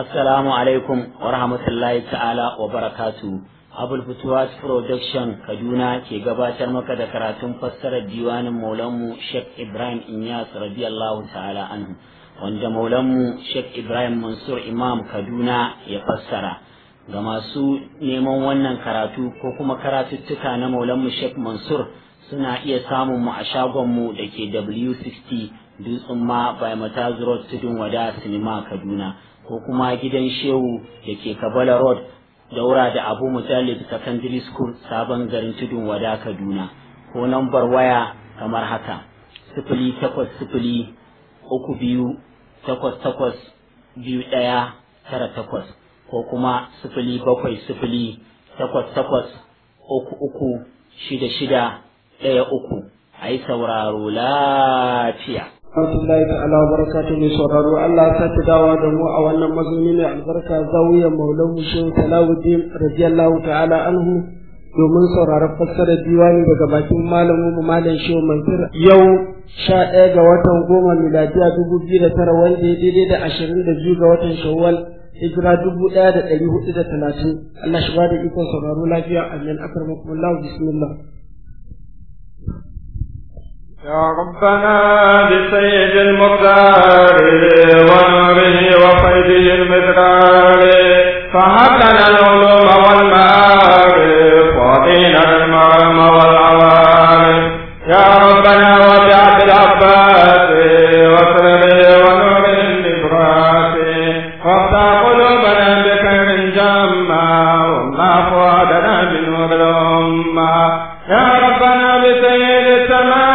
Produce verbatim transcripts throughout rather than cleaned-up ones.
Assalamu alaikum wa rahmatullahi ta'ala wa barakatu. Abul Futuwas Production Kaduna ke gabatar maka da karatun fassarar diwanin Maulanmu Sheikh Ibrahim Inyas radiyallahu ta'ala anhu, wanda Maulanmu Sheikh Ibrahim Mansur Imam Kaduna ya fassara. Ga masu neman wannan karatu ko kuma karatuttuka na Maulanmu Sheikh Mansur suna iya samun mu a shagonmu da ke W sittin Dutsen ma by Mataz Road Tudun Wada Sinima Kaduna, ko kuma gidan Shehu da ke Kabala Road daura da Abu Mujallid Secondary School Sabon Garin Tudun Wada Kaduna, ko nambar waya kamar haka sifili takwas sifili uku biyu takwas takwas biyu ɗaya tara takwas, ko kuma sifili bakwai sifili takwas takwas uku uku shida shida ɗaya uku. A yi sauraro lafiya. Alhamdulillahi ta'ala wa barakatuhu mai sauraro, Allah ya sake dawa da mu a wannan mazauni mai albarka zawiyar Maulanmu Shehu Salahuddin radiyallahu ta'ala anhu domin sauraron fassarar diwani daga bakin malamin mu Malam Shehu Mansur. Yau sha ɗaya ga watan goma miladiya dubu biyu da tara, wanda ya daidai da ashirin da biyu ga watan Shawwal hijira dubu ɗaya da ɗari hudu da talatin. Allah shi ba da ikon sauraro lafiya. Amin. Akramakumullah. Bismillah. يا ربنا بسيد المقدار ونوره وفيده المدرار فهب لنا العلوم والمعارف وعطينا المرام والعوارف يا ربنا وبعد العباس وسره ونور النبراس وافتح قلوبنا بخير جما واملا فؤادنا بنور الامه يا ربنا بسيد السماء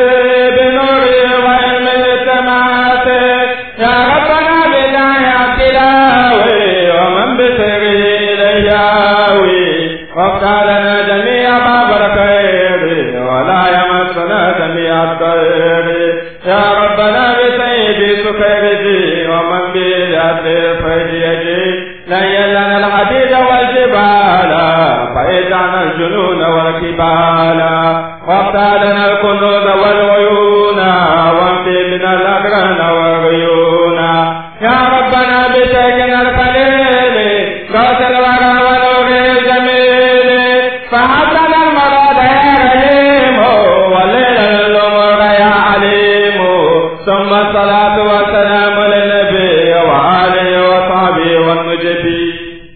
الجنون والكبال وافتح لنا الكنوز والعيون وامضي بنا الاقران والعيون يا ربنا بشيخنا الخليل غوث الورى ونور الجميل فهب لنا المراد يا رحيم وليل الامور يا عليم ثم الصلاه والسلام للنبي وآله وصحبه والمجبين.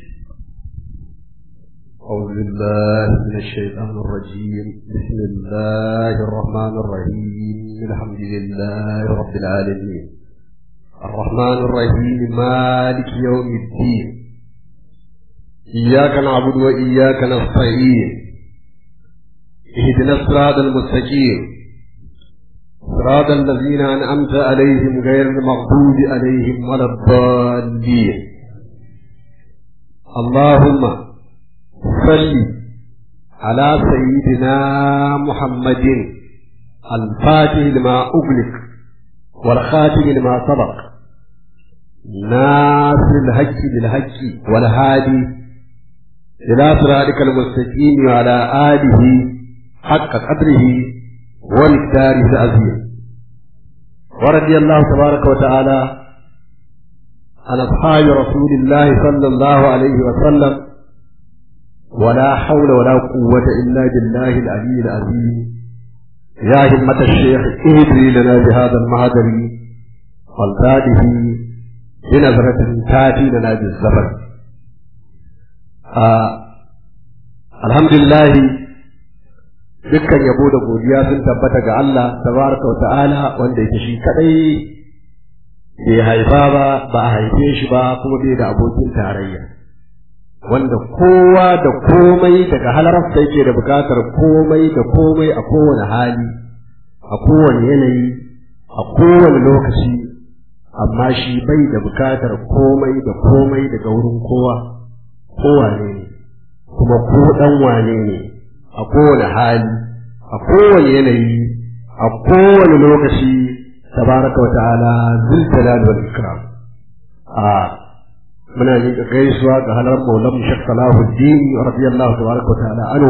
أعوذ بالله من الشيطان الرجيم. بسم الله الرحمن الرحيم. الحمد لله رب العالمين الرحمن الرحيم مالك يوم الدين إياك نعبد وإياك نستعين اهدنا الصراط المستقيم صراط الذين أنعمت عليهم غير المغضوب عليهم ولا الضالين. اللهم صل على سيدنا محمد الفاتح لما أغلق والخاتم لما سبق ناصر الحق بالحق والهادي إلى صراطك المستقيم وعلى آله حق قدره ومقداره العظيم. ورضي الله تبارك وتعالى عن أصحاب رسول الله صلى الله عليه وسلم ولا حول ولا قوة إلا بالله العلي العظيم. يا همة الشيخ اهدري لنا بهذا المهدر والتاته بنظرة تاتي لنا بالزفر. آه. الحمد لله dukkan yabo da godiya sun tabbata ga Allah tabaraka wa ta'ala, wanda yake shi kadai bai haifa ba ba a haife shi ba kuma bai da abokin tarayya, wanda kowa da komai daga halararsa yake da bukatar komai da komai a kowane hali a kowane yanayi a kowane lokaci, amma shi bai da bukatar komai da komai daga wurin kowa kowane ne kuma ko dan wane ne a kowane hali a kowane yanayi a kowane lokaci tabaraka wa ta'ala zul jalal wal ikram. a muna yin gaisuwa ga halar Maulam Sheikh Salahuddin radiyallahu tabaraka wa ta'ala anhu,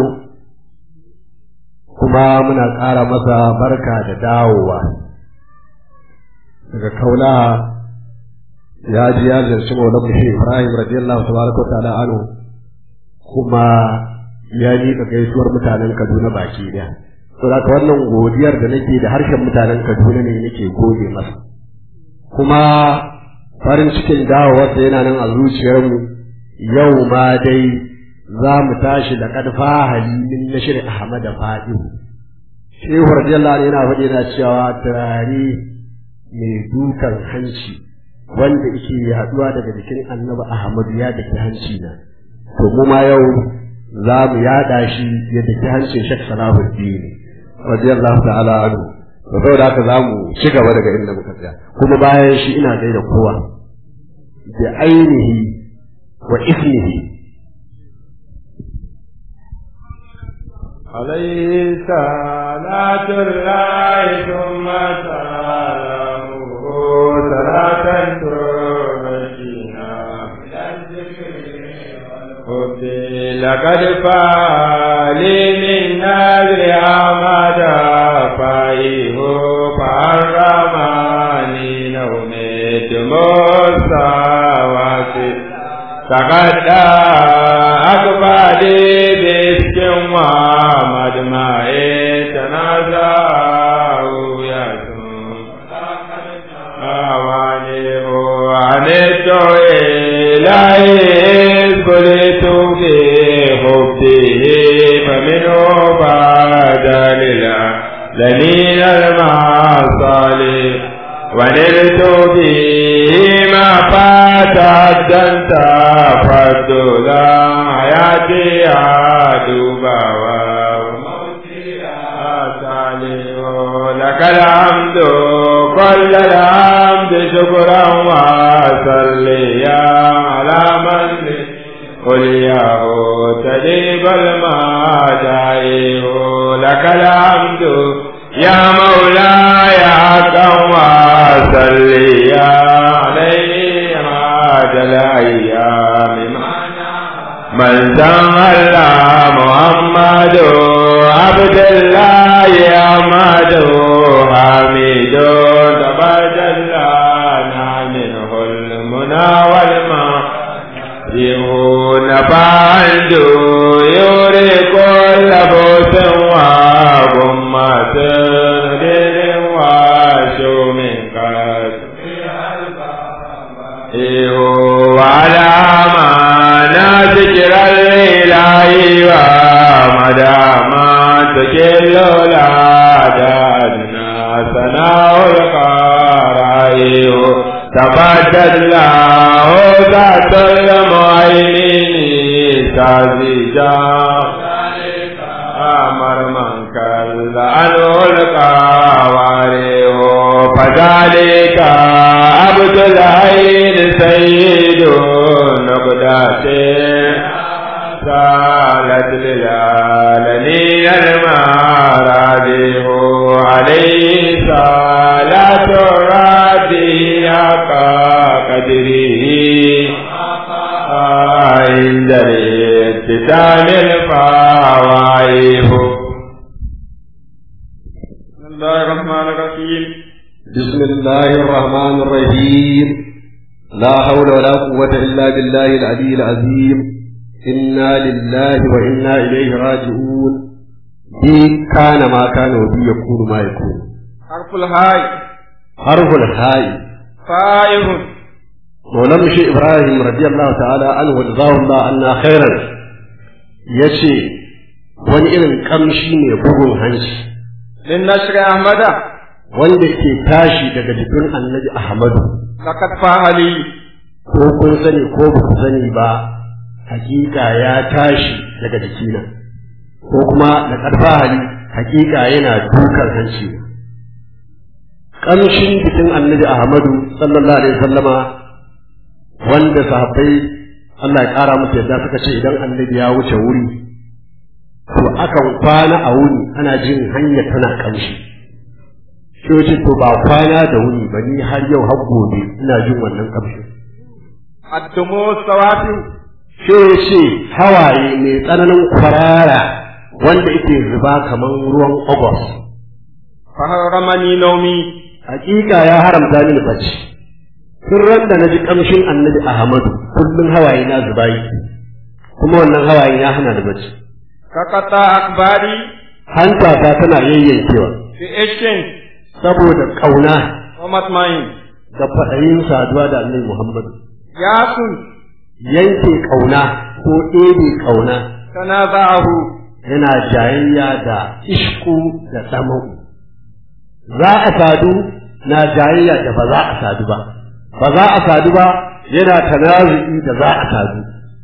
kuma muna ƙara masa barka da dawowa daga Kaulaha ya ji ya zarci maulan shi Ibrahim radiyallahu tabaraka wa ta'ala anhu kuma ya yi ga gaisuwar mutanen Kaduna baki daya to da wannan godiyar da nake da harshen mutanen Kaduna ne nake gode masa kuma farin cikin dawowar da yana nan a zuciyarmu yau ma dai za mu tashi da kadfa halilin na shirin Ahmad Fadi shehu radiyallahu anhu yana faɗi na cewa turare mai dukan hanci wanda yake haɗuwa daga jikin Annabi Ahmad ya dake hanci na to mu ma yau za mu yada shi ya dake hancin Sheikh Salahuddin radiyallahu ta'ala anhu to saboda haka za mu ci gaba daga inda muka tsaya kuma bayan shi ina gaida kowa da ainihi wa ismihi عليه صلاة الله ثم سلامه صلاة ترجينا لقد فالي من نذر أحمد فايه فحرمني نومي مستواسي تقدى أكبادي بسكن ومدمعي تنازعه يسوع أواني وعنيت إلهي قلت في حبه فمنه بعد للعالمين المعصالح ونلت به ما فات الدنت فالدولا حياتي عدوبا وموتي أسالي لك الحمد كل الحمد شكرا وصليا على من قل يا تجيب المدائح لك الحمد يا مولاي حقا وصليا عليه عاد الايام من سمى محمد عبد الله احمد حميد تبادلنا منه المنى والماء نفعند يوري كل بوس وغمة دير وشوم وعلى ما ذكر الإله ومدام تكل لا دادنا ثناء القرائي تبدل له ذات المعينين تزيجا أمر من كل عنه القوارئ فذلك عبد العين سيد نقدة سالت للعالمين المراجع عليه صلاة الرادي قدره عند الاختتام الفوائد. بسم الله الرحمن الرحيم. بسم الله الرحمن الرحيم. لا حول ولا قوة إلا بالله العلي العظيم. إنا لله وإنا إليه راجعون. بي كان ما كان وبي يكون ما يكون. حرف الهاء. حرف الهاء. فائه. مولانا شيخ إبراهيم رضي الله تعالى عنه وجزاه الله عنا خيرا يشي wani irin kamshi ne bugun hanci lin nashri ahmada wanda ke tashi daga jikin annabi ahmadu laqad fahali ko kun sani ko ba ku sani ba hakika ya tashi daga jikina ko kuma laqad fahali hakika yana dukan hanci kamshin jikin annabi ahmadu sallallahu alaihi wasallama wanda sahabbai Allah ya kara musu yadda suka ce idan annabi ya wuce wuri to akan kwana a wuni ana jin hanya tana kamshi shi ce to ba kwana da wuni ba ni har yau har gobe ina jin wannan kamshi addumu sawati shi ce hawaye mai tsananin kwarara wanda yake zuba kamar ruwan ogos fa haramani naumi hakika ya haramta mini bacci tun ran da na ji kamshin annabi Ahmadu kullum hawaye na zuba yake kuma wannan hawaye ya hana da bacci kakata akbari hanta ta tana yayyankewa fi ishin saboda kauna wa matmain da fadayin saduwa da annabi Muhammadu ya sun yanke kauna ko ɗebe kauna tanaza'ahu yana jayayya da ishku da samu za a sadu na jayayya da ba za a sadu ba ba za a sadu ba yana tanazu'i da za a sadu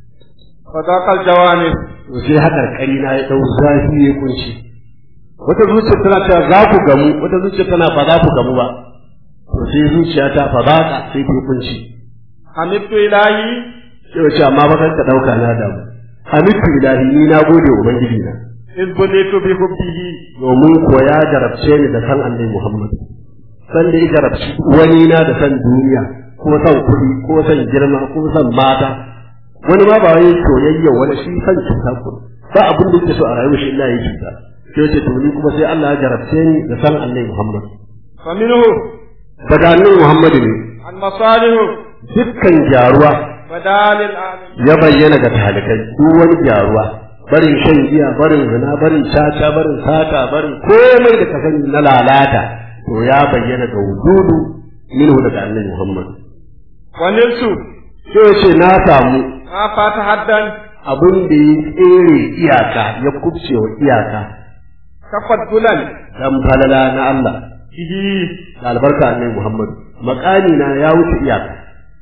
fadaqal jawani to sai hakar kari na ya dau zafi ya kunci wata zuciya tana cewa za ku gamu wata zuciya tana ba za ku gamu ba to sai zuciya ta fadaqa sai ta kunci hamidtu ilahi sai wace amma ba kan ka dauka na damu hamidtu ilahi ni na gode ubangiji na izbulitu bi hubbihi domin ko ya jarabce ni da san annabi Muhammad san da ya jarabci wani na da san duniya ko san kuɗi ko san girma ko san mata wani ma ba wai soyayya wani shi san cuta ko ba abin da yake so a rayuwar shi Allah ya cuta sai ce to ni kuma sai Allah ya jarabce ni da san annabi Muhammad fa minhu daga annabi Muhammad ne al masalihu dukkan gyaruwa badalil alim ya bayyana ga talikai duk wani gyaruwa barin shan giya barin zina barin caca barin sata barin komai da ka sani na lalata to ya bayyana ga wujudu minhu daga annabi Muhammad wannan su sai ce na samu ma fata haddan abin da ya tsere iyaka ya kubce wa iyaka tafaddulan dan falala na Allah bihi da albarka annabi Muhammad makani na ya wuce iyaka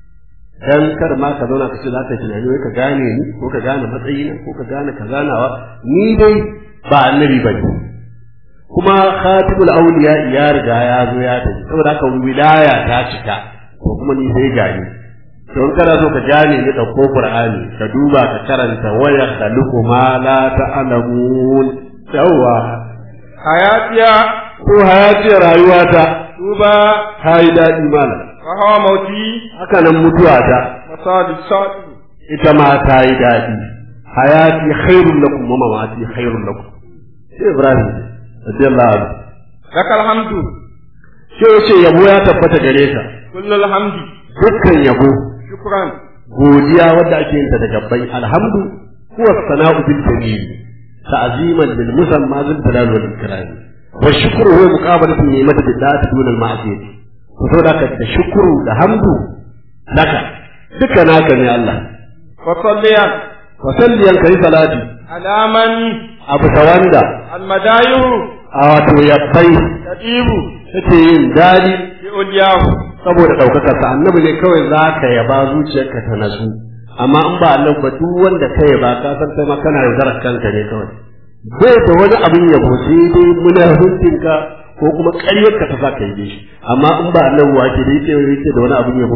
dan kar ma ka zauna ka ce za ka tunani wai ka gane ni ko ka gane matsayina ko ka gane ka ganawa ni dai ba annabi bane kuma khatibul awliya ya riga ya zo ya tafi saboda haka wilaya ta cika ko kuma ni sai gani to in kana so ka gane ni dauko qur'ani ka duba ka karanta waya khaluqu ma la ta'lamun yawa hayatiya ko hayatiya rayuwata duba hayi dadi malam wa hawa mauti haka nan mutuwa ta masadi sadi ita ma ta yi daɗi hayati khairun lakum wa mamati khairun lakum sai Ibrahim radiyallahu anhu lakal hamdu sai yace yabo ya tabbata gare ka kullul hamdi dukkan yabo shukran godiya wanda ake yin ta da gabbai alhamdu huwa sana'u bil jamil ta'ziman lil musamma zil jalal wal ikram wa shukru huwa muqabalatu ni'mati bid'ati dun al ma'siyah to da ka da shukru da hamdu laka duka naka ne Allah wa salliyan wa salliyan kai salati alaman abu tawanda al madayu a wato yabbai kadibu take yin dadi bi uliyahu saboda daukakar sa annabi ne kawai zaka yaba zuciyarka ta nasu amma in ba Allah ba duk wanda ka yaba ka san kai ma kana yaudarar kanka ne kawai bai da wani abin yabo sai dai munafikinka ko kuma ƙaryarka ta sa ka yi shi amma in ba Allah wa ke da yake yake da wani abin yabo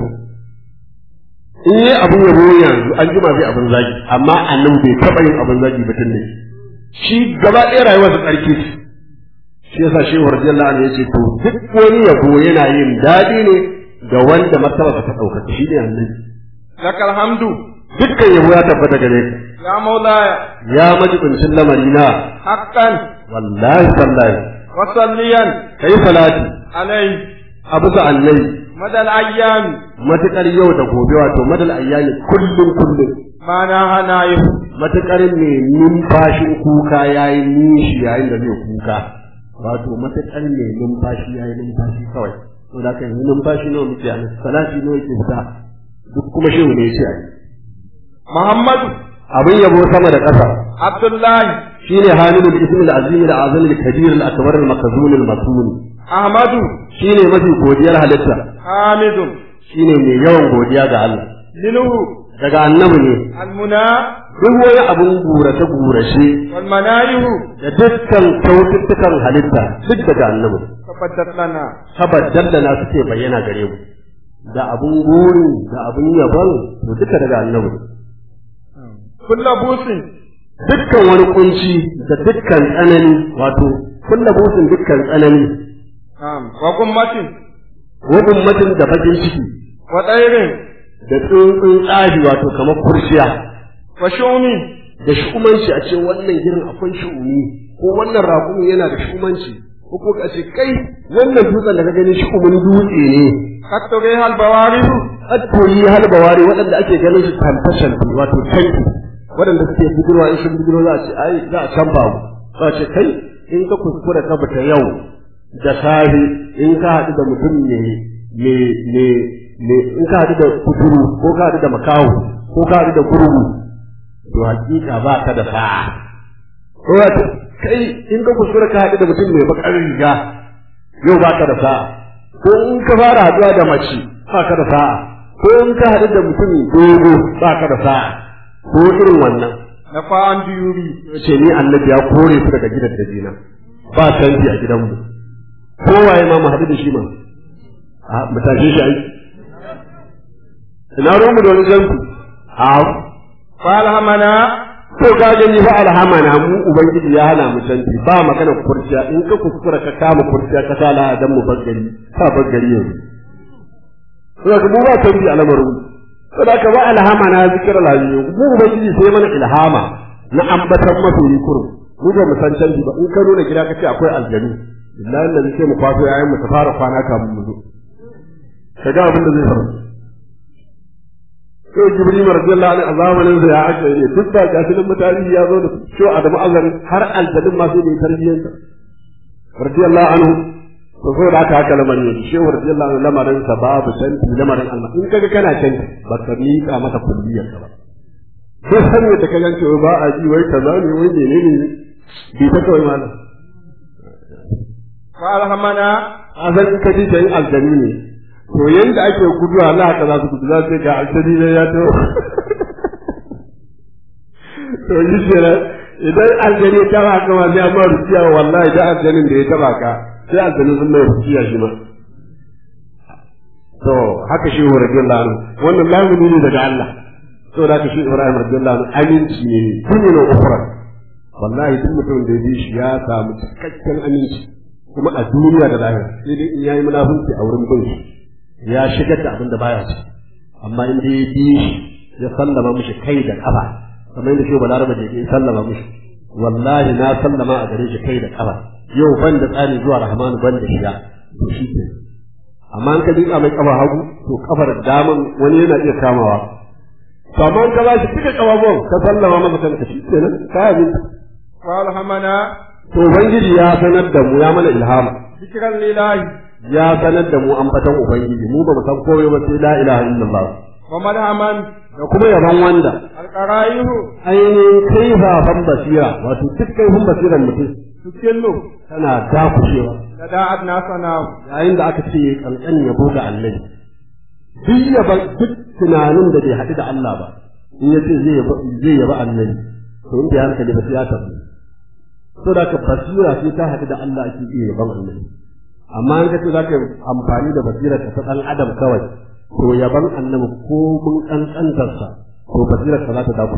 in yi abin yabo yanzu an jima zai abin zagi amma annabi bai taɓa yin abin zagi ba tunda shi gaba ɗaya rayuwarsa tsarki ce shi yasa shi radiyallahu anhu yace to duk wani yabo yana yin daɗi ne ga wanda martaba ta ɗaukaka shi ne annabi lakal hamdu dukkan yabo ya tabbata gare ka ya maulaya ya majibincin lamari na haqqan wallahi sallahi wa salliyan kai salati alayhi a bisa annabi madal ayyami matukar yau da gobe wato madal ayyami kullum kullum ma na hana yi matukar ne numfashin kuka yayi nishi yayin da zai kuka wato matukar ne numfashi yayi numfashi kawai to da kan numfashi nawa muke a salati nawa ke fita duk kuma shehu ne yace ai Muhammadu abin yabo sama da ƙasa Abdullahi shine halilul ismil azim al azim al kabir al akbar al makzun al masun Ahmadu shine mafi godiyar halitta Hamidun shine mai yawan godiya ga Allah Linuhu daga annabi ne Almuna duk wani abun gurace gurace wal manayihu da dukkan kyaututtukan halitta duk daga annabi tabbatar lana tabbatar da na suke bayyana gare mu da abun gori da abun yabon to duka daga annabi kullu busin dukkan wani kunci da dukkan tsanani wato kullu busin dukkan tsanani na'am wa gummatin wa ummatin da bakin ciki wa dairin da tsuntsun tsahi wato kamar kurciya wa shumi da shumanci a ce wannan girin akwai shumi ko wannan raƙumi yana da shumanci ko ko ko ka ce kai wannan dutsen da ka gani shi umun dutse ne katore hal bawarihu attori hal bawari waɗanda ake ganin shi tantashan wato tanki waɗanda suke bugurwa in sun bugurwa za a ce ai za a can babu za a ce kai in ka kuskura ka bata yau da safe in ka haɗu da mutum ne ne ne ne in ka haɗu da kuturu ko ka haɗu da makaho ko ka haɗu da gurgu to hakika ba ka da sa'a ko wato kai in ka kuskura ka haɗu da mutum mai bakar riga yau ba ka da sa'a ko in ka fara haɗuwa da mace ba ka da sa'a ko in ka haɗu da mutum dogo ba ka da sa'a ko irin wannan na fa'an diyuri ce ni annabi ya kore su daga gidan da dina ba canji a gidanmu kowaye ma mu haɗu da shi ma a mu tashe shi aiki ina ruwan mu da wani jansu a falhamana ko ka gani fa alhamana mu ubangiji ya hana mu canji ba magana kurciya in ka kuskura ka kama kurciya ka sa la dan mu baggari ka baggari yanzu to ka mu ba canji a lamarin saboda ka ba alhamana zikr lahi mu ubangiji sai mana ilhama na ambatan masoyi kurum mu ba mu san canji ba in ka nuna gida kace akwai aljanu billahi allazi sai mu kwaso yayin mu ta fara kwana kamun mu zo kaga abin da zai faru sai jibril radiyallahu anhu a zamanin sa ya aka yi duk da gasilin mutane ya zo da sho adamu azari har aljannin ma sai da tarbiyyar sa radiyallahu anhu to so da aka haka lamarin ne shehu radiyallahu anhu lamarin sa babu canji lamarin Allah in kaga kana canji ba ka miƙa masa kulliyar ka ba sai sanya da kaga cewa ba a ji wai kaza ne wai menene bi ta kawai malam falhamana azan ka ji sai aljanni ne to yanda ake gudu Allah haka za su gudu za su ga aljanni ne ya to to yi shira idan aljanni ta ba ka ma sai amma rukiya wallahi da aljannin da ya taba ka sai aljanni sun mai rukiya shi ma to haka shi wa radiyallahu anhu wannan lamuni ne daga Allah to da shi Ibrahim radiyallahu anhu aminci ne tun ne ukura wallahi duk mutum da ya bi shi ya samu cikakken aminci kuma a duniya da lahira sai dai in yayi munafunci a wurin bin ya shigar da abin da baya ci amma in dai bi ya sallama mishi kai da kafa kamar yadda shi balaraba da ya sallama mishi wallahi na sallama a gare shi kai da kafa yau ban da tsani zuwa rahmanu ban da shiya to shi ke amma in ka dinga mai kafa hagu to kafar daman wani yana iya kamawa to amma in ka ba shi duka kafafuwan ka sallama masa kanka shi kenan ka yi falhamana to ubangiji ya sanar da mu ya mana ilhama zikran lillahi ya sanar da mu ambatan ubangiji mu ba mu san komai ba sai la ilaha illallah wa madhaman da kuma yaban wanda alqaraihu ainihin kaifafan basira wato duk kaifin basiran mutum tukillu tana dakushewa da da'at nasana yayin da aka ce kankan yabo ga annabi duk yaban duk tunanin da bai haɗu da Allah ba in ya ce zai yaba zai yaba annabi to in bai hankali ba sai ya tafi so da ka basira sai ta haɗu da Allah ake iya yaban annabi amma in kace zaka amfani da basira ka ta dan adam kawai to yaban annabi ko mun kankantar sa to basira ka za ta dafu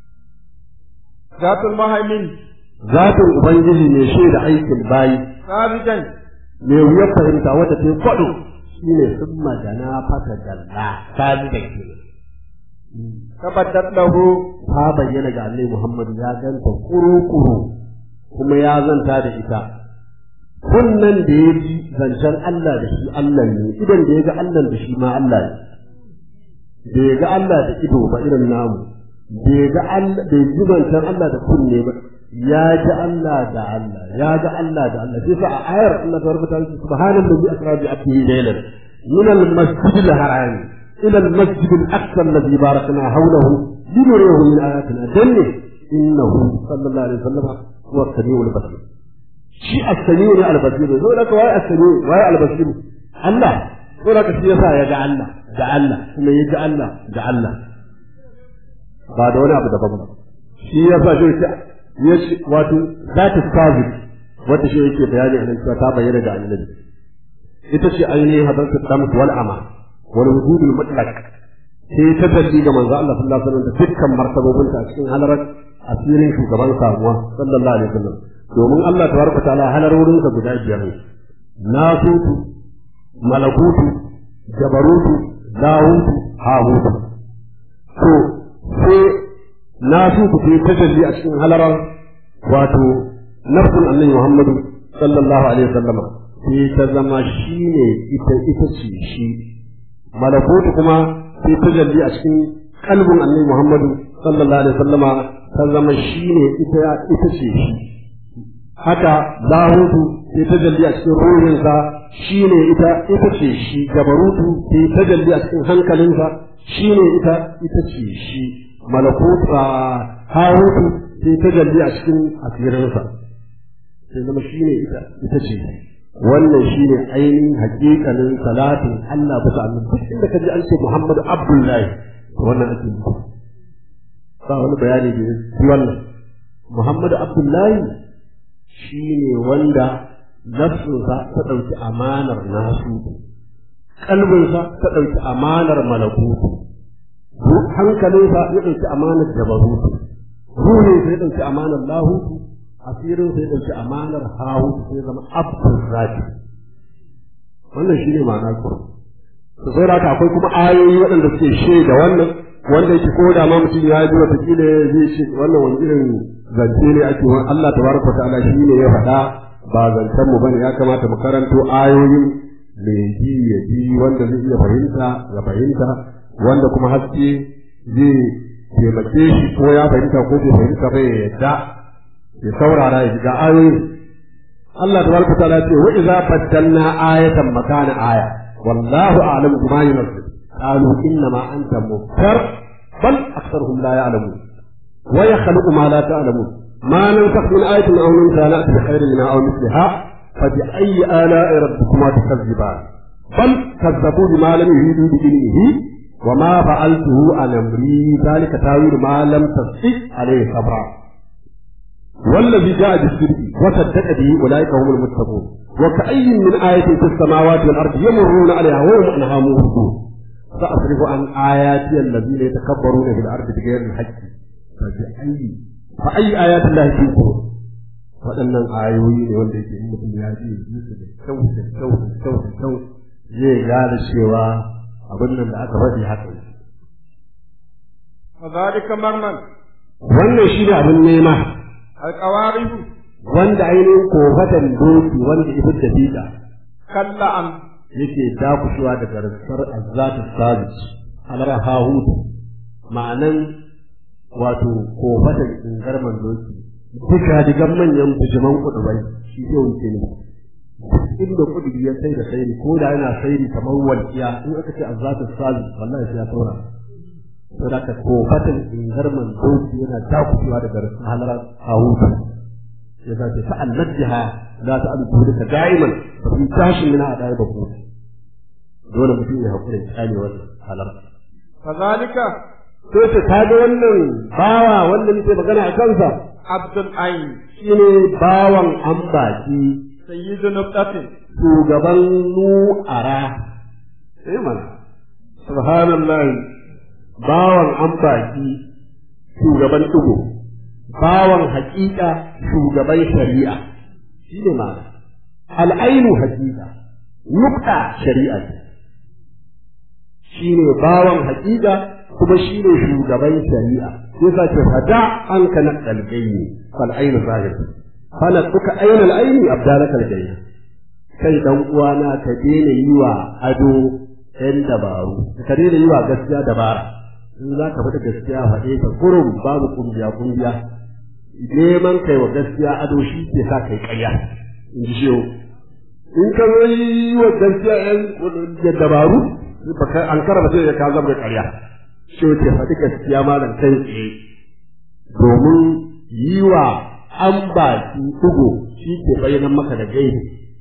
zatul mahaimin zatul ubangiji ne shi da aikin bayi sabijan me wuya fahimta wata ta kwado shine summa dana fata dalla sabijan ke tabaddat lahu ta bayyana ga Annabi Muhammad ya ganta kuru-kuru kuma ya zanta da ita kunnan da ya ji zancen Allah da shi Allah ne idan da ya ga Allah da shi ma Allah ne da ya ga Allah da ido ba irin namu da ya ga Allah da ji zancen Allah da kunne ba ya ji Allah da Allah ya ga Allah da Allah sai fa a ayar Allah ta rubuta shi subhanallahi asra bi abdihi laylan min al-masjid al-haram ila al-masjid al-aqsa alladhi barakna hawlahu linuriyahu min ayatina danne innahu sallallahu alaihi wasallam huwa as-sami'ul basir shi as-sami'u ne al-basir zo da kawai as-sami'u wai al-basir Allah ko da kace yasa ya ga Allah da Allah kuma ya ga Allah da Allah ba da wani abu daban ba shi yasa shi ya ce wato zatu sabit wata shi yake bayani anan cewa ta bayyana da annabi ita ce ainihin hadaratu damt wal ama wal wujud al mutlaq sai ta dalli ga manzo Allah sallallahu alaihi wasallam da dukkan martabobin ta cikin halarar asirin shugaban samuwa sallallahu alaihi wasallam domin Allah tabaraka taala halarorin sa guda biyar ne nasutu malakutu jabarutu lahutu hahutu to sai nasutu sai ta dalli a cikin halarar wato nafsun annabi Muhammadu sallallahu alaihi wasallama sai ta zama shi ne ita ita ce shi malakutu kuma sai ta jalli a cikin kalbin annabi Muhammadu sallallahu alaihi wasallama ta zama shi ne ita ita ce shi haka lahutu sai ta jalli a cikin ruhinsa shi ne ita ita ce shi jabarutu sai ta jalli a cikin hankalinsa shi ne ita ita ce shi malakuta harutu sai ta jalli a cikin asirinsa sai zama shi ne ita ita ce wannan shi ne ainihin hakikalin salatin Allah bisa annabi duk inda ka ji an ce Muhammadu Abdullahi to wannan ake yi ba wani bayani da shi wannan Muhammadu Abdullahi shi ne wanda nafsinsa ta ɗauki amanar nasu kalbinsa ta ɗauki amanar malakutu hankalinsa ya ɗauki amanar jabarutu ruhinsa ya ɗauki amanar lahutu asirin sai ɗauki amanar hawu sai zama abdul zaki wannan shi ne ma'anar kuma to sai haka akwai kuma ayoyi waɗanda suke shaida wannan wanda yake ko da ma mutum ya ji wata kila zai ce wannan wani irin zance ne ake wani Allah tabaraka ta'ala shi ne ya faɗa ba zancen mu bane ya kamata mu karanto ayoyin mai ji ya ji wanda zai iya fahimta ya fahimta wanda kuma haske zai taimake shi ko ya fahimta ko bai fahimta bai yadda ya saurara ya ga ayoyin Allah tabaraka ta'ala ce wa idza baddalna ayatan makana aya wallahu a'lamu bima yunzil qalu inna ma anta muftar bal aktharuhum la ya'lamun wa yakhluqu ma la ta'lamun ma nansakh min ayatin aw nunsiha na'ti bi khairin minha aw mithliha fa bi ayyi ala'i rabbikuma tukazziban bal kazzabu bima lam yuhidu bi ilmihi wa ma fa'altuhu an amri dhalika ta'wil ma lam tasdiq alayhi sabra والذي جاء بالصدق وصدق به اولئك هم المتقون وكأي من آية في السماوات والأرض يمرون عليها وهم عنها معرضون سأصرف عن آياتي الذين يتكبرون في الأرض بغير الحق فبأي فأي آيات الله تنكرون waɗannan ayoyi ne wanda yake in mutum ya ji su da kyau da kyau da kyau da kyau zai gane cewa abin nan da aka faɗi haka ne. Fadhalika marman wannan shi ne abin nema alqawaribu wanda ainihin kofatan doki wanda ita da fita kalla am yake dakushewa daga rasar azzatu sabit alar hahud ma'anan wato kofatan ingarman doki duka digan manyan bijiman kudubai shi zai wuce ne inda kudi ya sai da sai ko da yana sai kamar walkiya in aka ce azzatu sabit wallahi sai ya saura saboda ka kofatan ingarman doki yana dakushewa daga rasar halar hahud ya zace fa'al najha la ta'al duka da'iman fa fi tashin min hada da ku dole mutum ya hakuri tsani wannan halar fadhalika to ce ta ga wannan bawa wanda nake magana a kansa abdul ayn shine bawan ambaki sayyidu nuqatin shugaban nu'ara eh mana subhanallahi bawan ambaki shugaban tugo bawan haƙiƙa shugaban shari'a shi ne ma al'ainu haƙiƙa nukta shari'a shi ne bawan haƙiƙa kuma shi ne shugaban shari'a sai sa ce fada an ka na ɗalgaini fal'ainu zahir fana duka ainihin al'aini abdala kalgaini kai dan uwana ka daina yi wa ado ɗan dabaru ka daina yi wa gaskiya dabara in za ka faɗi gaskiya faɗe ta kurum babu kungiya kungiya neman kai wa gaskiya ado shi ke sa kai ƙarya in ji shehu in ka zo yi wa gaskiya yan da dabaru ba ka an karaba sai ka zama ƙarya shehu ke faɗi gaskiya malam kai tsaye domin yi wa an ba ki ɗigo shi ke bayyana maka da gaibi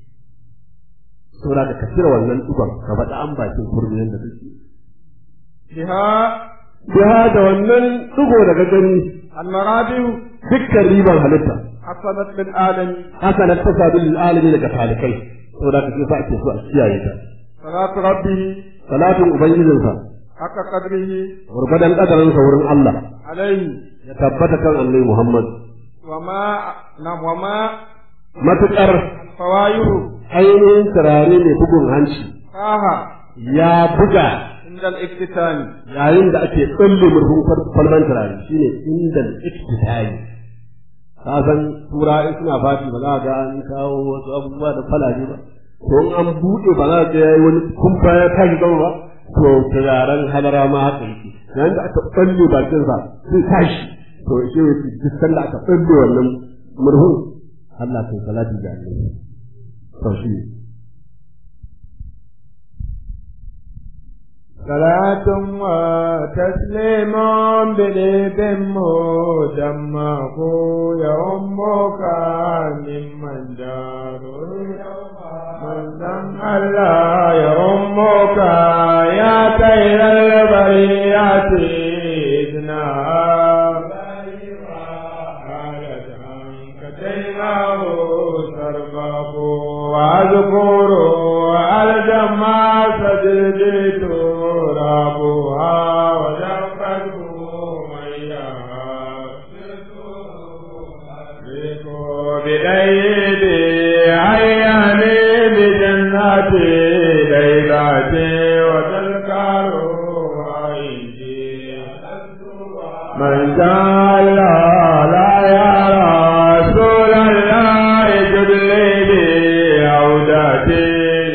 saboda da ka cire wannan ɗigon ka faɗi an ba ki kurmin da kake biha biha da wannan ɗigo daga gani almarabiu dukkan riban halitta hasanat lil alami hasanat tasadu lil alami daga talikai saboda kake sa ake so a kiyaye ta salatu rabbihi salatin ubangijinsa haka qadrihi gurbadan kadarin sa wurin Allah alaihi ya tabbata kan Annabi Muhammad wama na wama matukar fawayuhu ainihin turare mai bugun hanci aha ya buga inda al-iktitani yayin da ake tsalle murhun kwalban turare shine inda al-iktitani ka san tura in suna fati ba za ga an kawo wasu abubuwa da falaje ba to in an buɗe ba za ga yayi wani kumfa ya tashi gaba ba to turaren hadara ma haka yake yayin da aka balle bakin sa sai tashi to shi ne duk sanda aka balle wannan murhu Allah kai salati da Allah to shi صلاة وتسليم بليد مدمه يومك ممن دار من دم الله يرمك يا خير البريات إذنا قالت عنك تيماه سربه واذكروا الجمع سجدت رابها وجفته مياها بأيدي عياني بجنات ليلات وتذكروا عيدي من جعل لا يرى رسول الله جدلي عودتي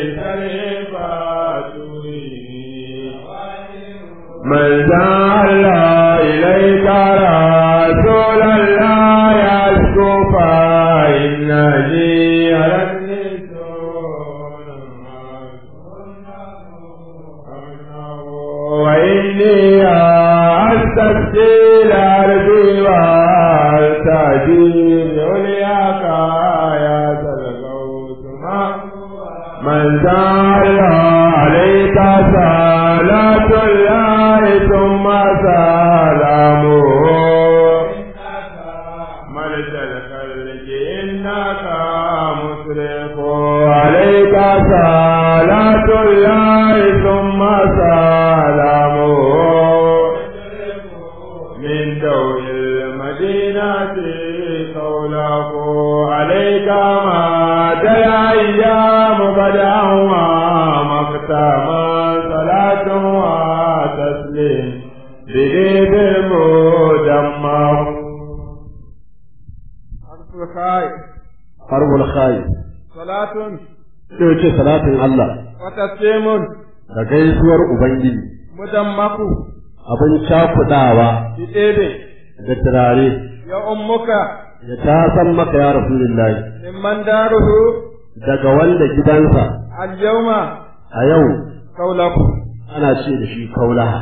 من جعل إليك رسول الله يشكو فإنني أردني وإني أستسقي الأرض والتأجيل علياك يا تلقوت من جعل عليك صلاة الله ثم سلامه ملك الخلق إنك مسرف عليك صلاة الله ثم سلامه من دور المدينة قوله عليك ما الأيام بدأ ومختما صلاة وتسليم بإيد المدمر حرف الخاء حرف الخاء صلاة ce salatin Allah وتسليم da gaisuwar Ubangiji مدمر abin cakudawa بإيد da turare يا أمك ya ta san maka ya Rasulullahi ممن داره daga wanda gidansa اليوم a yau قوله ana ce da shi kaulaha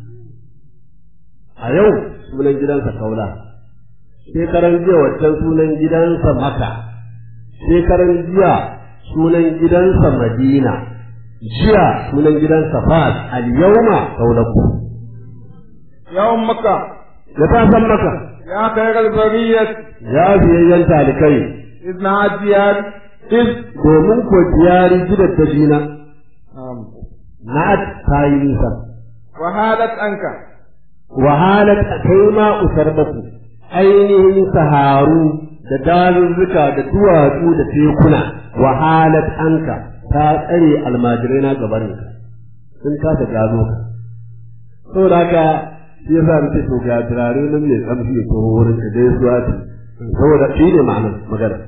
a yau sunan gidansa kaulaha shekaran jiya wancan sunan gidansa maka shekaran jiya sunan gidansa madina jiya sunan gidansa fas al yawma kaulahu يا أمك ya ta san maka يا خير البرية ya biyayyen talikai إذ نعديان iz domin ko diyari gidan ta jina na'at ta yi nisa وهالت أنك wahalat kai ma usarbaku ainihin saharu da dazuzzuka da duwatsu da tekuna wahalat anka ta tsare almajirai na gabaninka sun kasa gano ka saboda haka shi yasa muke to ga turare nan ne tsamshi ya toho wurin ka dai zuwa ce saboda shi ne ma'anar magana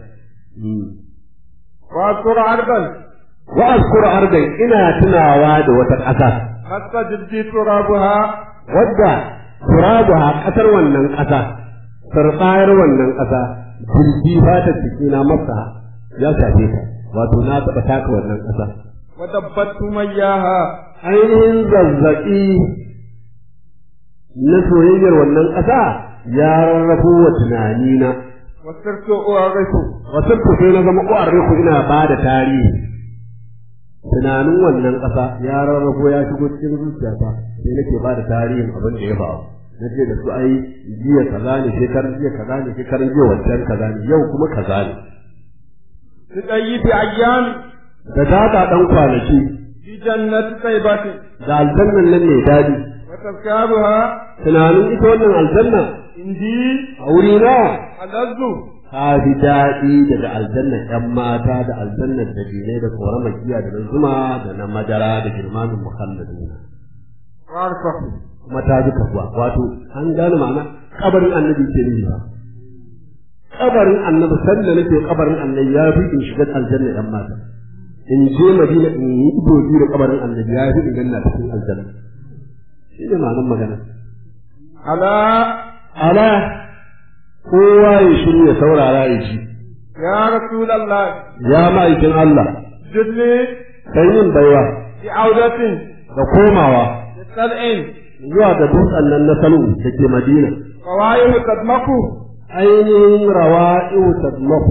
واذكر عرضا wa azkuru ardan ina tunawa da wata ƙasa حتى جدي ترابها wadda turabuha ƙasar wannan ƙasa sarfayar wannan ƙasa jirgi fata ciki na masa ya shafe ta wato na taɓa taka wannan ƙasa ودبت مياها ainihin zazzaƙi na soyayyar wannan ƙasa ya rarrafo wa tunanina وصرت أعرف wasu sai na zama ƙwararriku ina ba da tarihi tunanin wannan ƙasa ya rarrafo ya shigo cikin zuciyata sai nake ba da tarihin abin da ya faru na ce da su ai jiya kaza ne shekaran jiya kaza ne shekaran jiya wancan kaza ne yau kuma kaza ne تطيب أيام da daga ɗan kwanaki في جنة طيبة da aljannan nan mai daɗi وتذكارها tunanin ita wannan aljanna عندي a wurina ألذ ta fi daɗi daga aljannan ƴan mata da aljannan da dinai da tsoron makiya da na zuma da na madara da girmamin muhalladuna وأرفق kuma ta ji kasuwa wato an gane ma'ana kabarin annabi ke nufi ba kabarin annabi sanda nake kabarin annabi ya fi in shiga aljanna yan mata in je madina in yi ido biyu da kabarin annabi ya fi in ganna cikin aljanna shi ne ma'anar magana ala ala kowa ya shiru ya saurara ya ji ya rasulullah ya ma'aikin Allah jidli kai yin baiwa bi audatin da komawa bi sal'in zuwa da dutsen nan na salu da ke madina qawaim tadmaku ainihin rawa'i'u tadmaku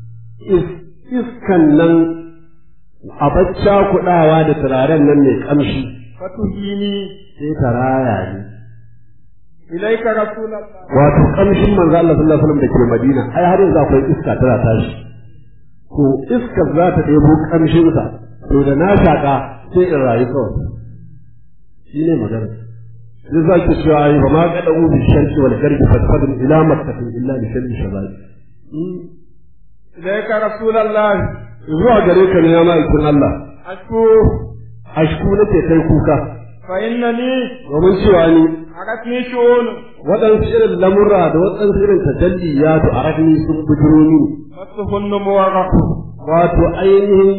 iskan nan a bacca kudawa da turaren nan mai kamshi fatuhini sai ta raya ne ilaika rasulullah wato kamshin manzo Allah sallallahu alaihi wasallam da ke Madina ai har yanzu akwai iska tana tashi to iskar za ta ɗebo kamshin sa to da na shaka sai in rayu kawai shine magana sai za ki cewa ai ba ma kada ubi sharki wal garbi fasfadun ila makkatin illa li sharri shabab ilaika rasulullah zuwa gare ka ne ya ma'aikin Allah ashku ashku nake kai kuka fa innani domin cewa ni aratni shun waɗansu irin lamurra da waɗansu irin tajalliyatu a rahmi sun bujiro ni fasuhunnu muwarraq wato ainihin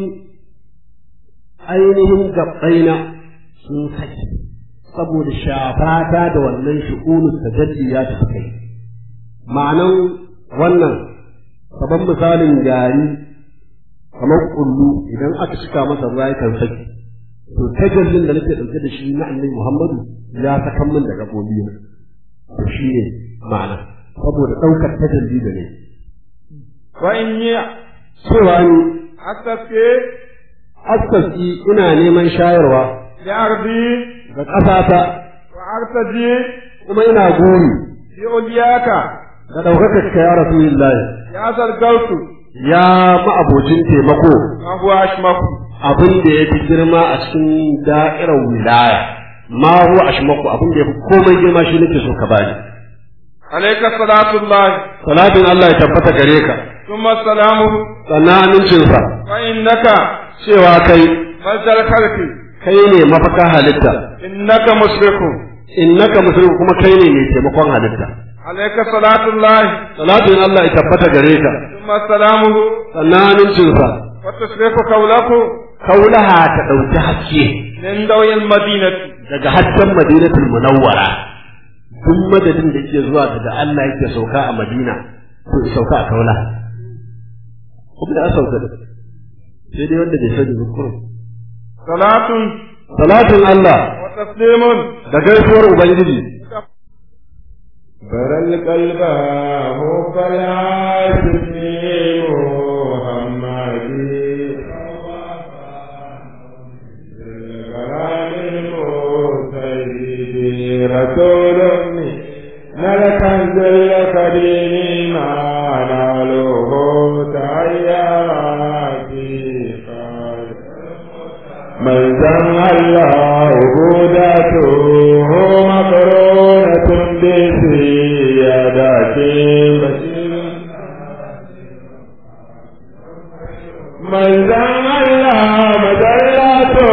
ainihin gabbaina sun saki saboda shafata da wannan shu'unu tajalliyatu suka yi ma'anan wannan kaman misalin gari kamar kullu idan aka cika masa ruwa yakan saki to tajallin da nake dauke da shi na annabi Muhammadu ya sakan min daga gobe na to shi ne ma'ana saboda daukar tajalli da ne wa inni cewa ni astafi astafi ina neman shayarwa bi ardi ga ƙasata wa artaji kuma ina gori bi uliyaka da daukar ka ya rasulullahi ya zargautu ya ma'abocin taimako ma huwa ashmaku abin da ya fi girma a cikin da'irar wilaya ma huwa ashmaku abin da ya fi komai girma shi nake so ka bani alayka salatullah salatin Allah ya tabbata gare ka thumma salamuhu sannan amincinsa fa innaka cewa kai mazal khalqi kai ne mafaka halitta innaka musrifu innaka muslimu kuma kai ne mai taimakon halitta alayka salatullah salatin Allah ya tabbata gare ka thumma salamuhu sannan amincinsa wa tasrifu qawlaku kaulaha ta dauki haske min dawil madinati daga hasken madinatul munawwara duk madadin da yake zuwa daga Allah yake sauka a Madina to sauka a kaula kuma da sauka da sai dai wanda bai sani ba kuma salatun salatin Allah wa taslimun da gaisuwar ubangiji baral qalba hu falasmi muhammadi رسول نلكنز الكريم ما ناله تعياتي من زم الله هداته مقرونة بسيادة من زم الله مدلته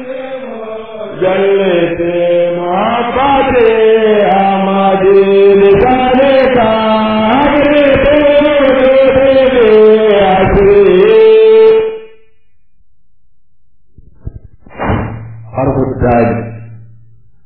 جلت محبت آمدی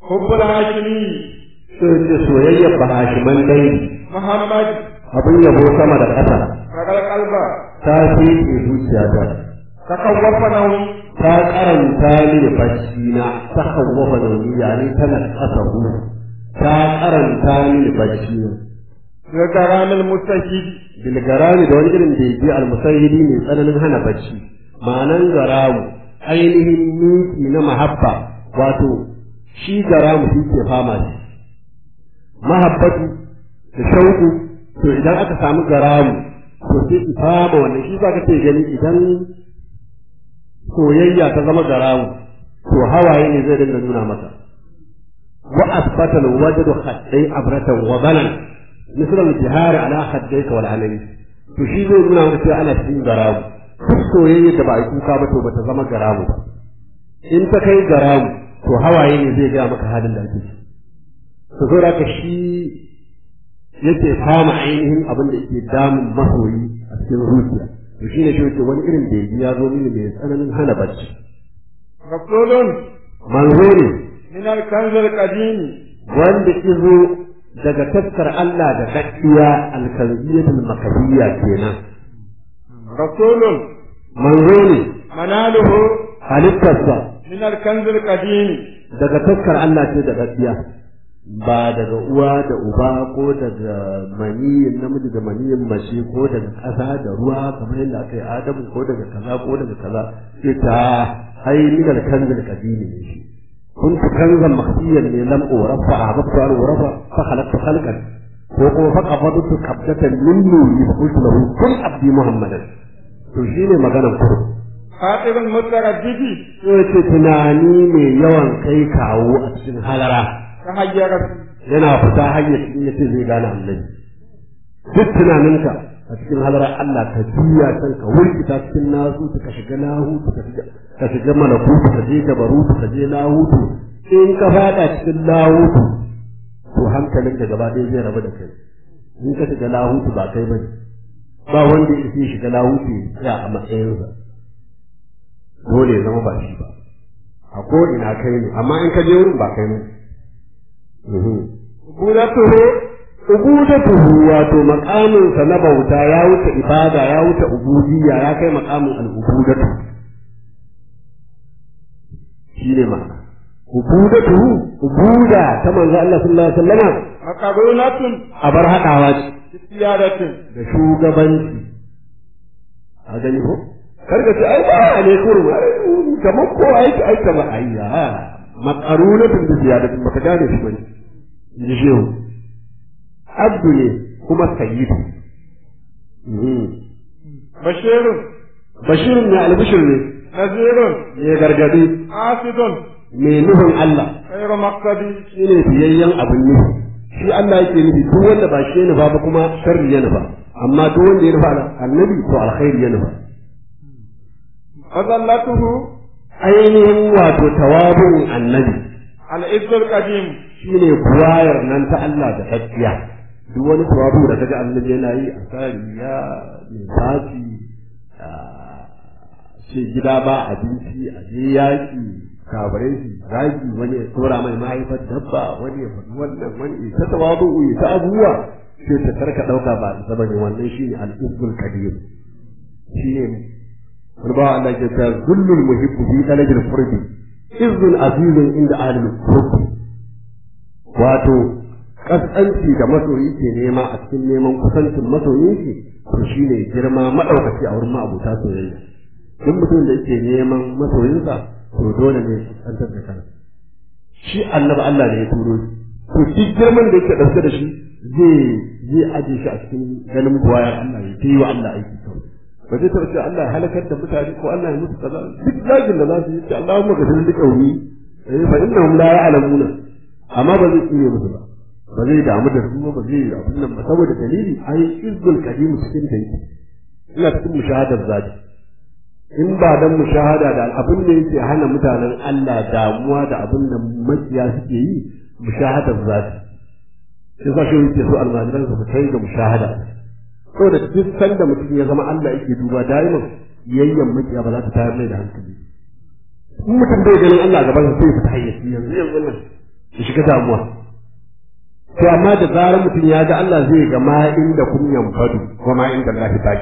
hubbul hashimi sai ce soyayyar bahashiman dangi muhammad abin yabo sama da ƙasa ragal qalba ta fi zuciyata takawwafa nawi ta karanta mini bacci na ta hawwafa nauyi yani tana ƙasa hu ta karanta mini bacci na garamil mustahid bilgarami da wani irin da yake almusahidi mai tsananin hana bacci ma'anan garamu ainihin minki na mahabba wato shi garamu shi ke fama shi mahabbatu da shauku to idan aka samu garamu to sai ki fama wannan shi zaka ce gani idan soyayya ta zama garamu to hawaye ne zai dinga nuna maka wa asbatal wajdu khaddai abratan wa banan misal al-jihar ala khaddayka wal alami to shi zai nuna maka cewa ana cikin garamu duk soyayya da ba a kuka ba to bata zama garamu ba in ta kai garamu to hawaye ne zai ga maka halin da ake ciki to zo da shi yake fama ainihin abin da yake damun masoyi a cikin zuciya to shi ne shi wani irin da ya zo mini mai tsananin hana bacci rasulun manzo ne min al-kanz al-qadim wanda izo daga taskar Allah da gaskiya al-kanziyatul makabiyya kenan rasulun manzo ne manaluhu halittarsa min al-kanz al-qadim daga taskar Allah ce da gaskiya ba daga uwa da uba ko daga maniyin namiji da maniyin mace ko daga ƙasa da ruwa kamar yadda aka yi adamu ko daga kaza ko daga kaza sai ta ai min al-kanzil qadimi ne shi kuntu kanzan makhfiyan ne lam urafa ahbabtu an urafa fa khalaqtu khalqan ko kuma fa qabadtu qabdatan minni yaqulu lahu kun abdi muhammadan to shine maganar kuro khatibul mutaraddidi to ce tunani mai yawan kai kawo a cikin halara ta hayyara yana fita hanyar cikin yace zai gane annabi duk tunaninka a cikin halarar Allah ka juya kan ka wurkita cikin nasu ka shiga lahu ka shiga ka shiga malaku ka je gabaru ka je lahu in ka fada cikin lahu to hankalin da gaba ɗaya zai rabu da kai in ka shiga lahu ba kai bane ba wanda yake shiga lahu ya a matsayinsa dole ya zama ba shi ba a ko ina kai ne amma in ka je wurin ba kai ne ubudatuhu ubudatuhu wato makamin sa na bauta ya wuce ibada ya wuce ubudiyya ya kai makamin al-ubudatu shine ma ubudatuhu ubuda ta manzo Allah sallallahu alaihi wasallam maqarunatun abar hadawa ce siyadatin da shugabanci a gani ko karka ce ai ba ne kurma kamar ko aiki aika ba ayya maqarunatun da siyadatin baka gane shi bane ji shehu abdu ne kuma sayyidu bashirun bashirun ne albishir ne nazirun ne gargadi asidun ne nufin Allah khairu maqsadi shi ne biyayyen abin nufi shi Allah yake nufi duk wanda ba shi ne ba kuma sharri ya nufa amma duk wanda ya nufa annabi to alkhairi ya nufa fadallatuhu ainihin wato tawabun annabi al-izzul qadim shine buwayar nan ta Allah da gaskiya duk wani tawabu da kaga annabi yana yi a sariya mai zafi ce gida ba abinci a je yaki kabarai shi zagi wani ya tura mai mahaifar dabba wani ya faɗi wannan wani ta tawabu ta abubuwa sai ta karka ɗauka ba isa bane wannan shine al-izzul qadim shine wani bawa Allah ke ta zullul muhibbu fi qalbil furdi izzun azizun inda ahlul furdi wato kaskanci da masoyi ke nema a cikin neman kusancin masoyin shi to shine girma madaukaki a wurin ma'abuta soyayya duk mutum da yake neman masoyinsa to dole ne kaskantar da kansa shi annabi Allah ne ya turo shi to duk girman da yake dauke da shi zai zai aje shi a cikin ganin buwayar Allah ya yi wa Allah aiki kawai ba zai taɓa cewa Allah ya halakar da mutane ko Allah ya musu kaza duk zagin da za su yi ce Allahumma ghafir li qawmi fa innahum la ya'lamuna amma ba zai tsire musu ba ba zai damu da su ba zai abin nan ba saboda dalili ai izzul qadim cikin da yake ina cikin mushahadar zati in ba dan mushahada da abin da yake hana mutanen Allah damuwa da abin da makiya suke yi mushahadar zati sai sa shi yake so almajiran su kai ga mushahada saboda duk sanda mutum ya zama Allah yake duba daiman yayyan makiya ba za ta tayar mai da hankali in mutum bai ganin Allah gaban sa sai ya fita hayyaci yanzu yanzu nan ya shiga damuwa to amma da zarar mutum ya ga Allah zai ga ma inda kun yanfadu ko ma inda Allah baki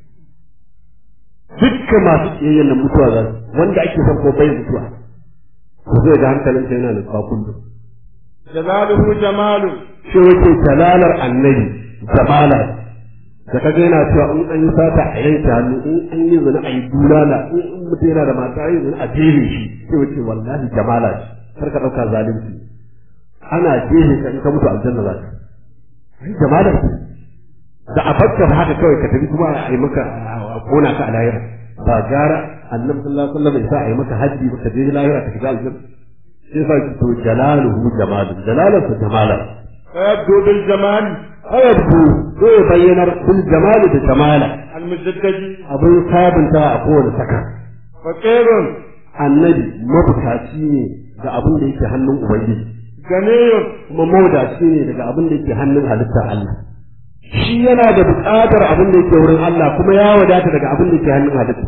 dukkan masu kiyayyen nan mutuwa za wanda ake son ko bai mutuwa ko zai ga hankalin sa yana nutsuwa kullum jalaluhu jamalu shi wace jalalar annabi jamala da kaga yana cewa in an yi sata a yanke hannu in an yi zina a yi bulala in mutum yana da mata yi zina a jere shi sai wace wallahi jamala ce kar ka ɗauka zalunci ana jere ka in ka mutu aljanna za ka ai jamalar ce da a bakka ba haka kawai ka tafi kuma a yi maka a kona ka a lahira ba gara annabi sallallahu alaihi wasallam ya sa a yi maka hajji ba ka je lahira ka shiga aljanna sai sa ki to jalaluhu jamalu jalaluhu jamala فيبدو بالجمال ayabdu ko ya bayyanar bil jamali da jamala المجدد abin sabunta a kowane saka فقير annabi mabukaci ne ga abin da yake hannun ubangiji غني kuma mawadaci ne daga abin da yake hannun halittar Allah shi yana da buƙatar abin da yake wurin Allah kuma ya wadata daga abin da yake hannun halitta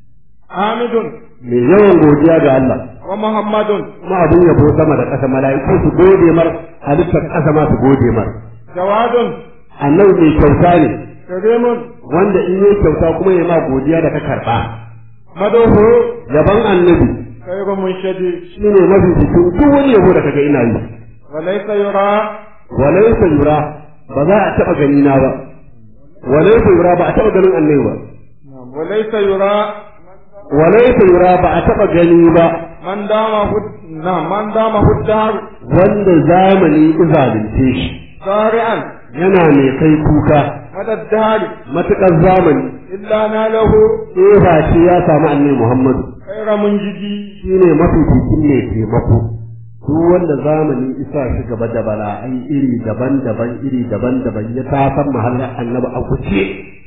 حامد mai yawan godiya ga Allah ومحمد kuma abin yabo sama da ƙasa mala'iku su gode mar halittar ƙasa ma su gode mar جواد annabi mai kyauta ne كريم wanda in yi kyauta kuma ya ma godiya da ka karɓa مدوه yaban annabi خير منشد shi ne mafi cikin duk wani yabo da kaga ina yi وليس يرى walaysa yura ba za a taɓa gani na ba walaysa yura ba a taɓa ganin annabi ba وليس يرى walaysa yura ba a taɓa gani ba من دامه نعم من دامه الدهر wanda zamani izalince shi سارعا yana mai kai kuka مدى الدهر matuƙar zamani إلا ناله sai ba ce ya samu annabi Muhammadu خير منجدي shine mafi cikin ne taimako duk wanda zamani isa shi gaba da bala'ai iri daban-daban iri daban-daban ya tafan mahallar annabi a kuce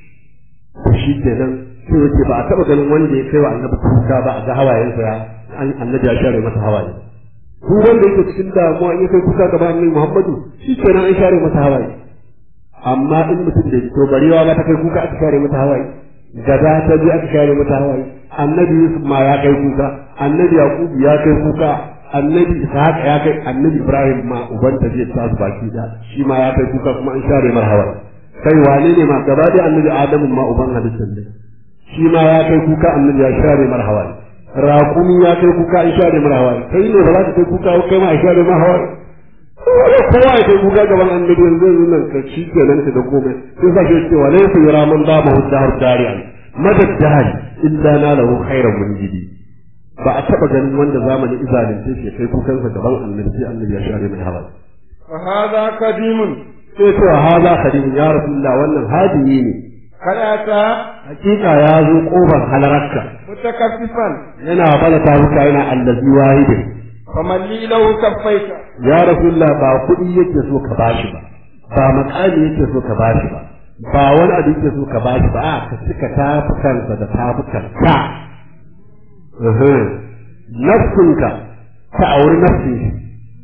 to shi kenan sai wace ba a taɓa ganin wanda ya kai wa annabi kuka ba a ga hawayensa ya annabi ya share masa hawaye duk wanda yake cikin damuwa in ya kai kuka gaba annabi Muhammadu shi kenan an share masa hawaye amma in mutum da to barewa ba ta kai kuka aka share mata hawaye gada ta ji aka share mata hawaye annabi Yusuf ma ya kai kuka annabi Yaqub ya kai kuka annabi Ishaq ya kai annabi Ibrahim ma uban ta zai tasu baki da shi ma ya kai kuka kuma an share mar hawaye kai wane ne ma gaba da annabi Adamu ma uban hadisin ne shi ma ya kai kuka annabi ya share mar hawaye raƙumi ya kai kuka an share mar hawaye kai ne ba za ka kai kuka kai ma a share mar hawaye kowa ya kai kuka gaban annabi yanzu yanzu nan ka shi kenan ka da komai sai sa shi cewa laysa yara man da mahu dahar dari'an madad dahar illa nalahu khairan munjidi ba a taba ganin wanda zamanin izalin sai ke kai kukansa gaban annabi sai annabi ya share mai hawa فهذا قديم sai to haza khadim ya rasulullah wannan hadiyi ne حياة hakika ya zo kofar halararka متكففا yana balata muka yana allazi wahidin فمن لي له كفيك ya rasulullah ba kuɗi yake so ka bashi ba ba makami yake so ka bashi ba ba wani abu yake so ka bashi ba a ka cika tafukansa da tafukan ka nafsinka ta auri nafsin shi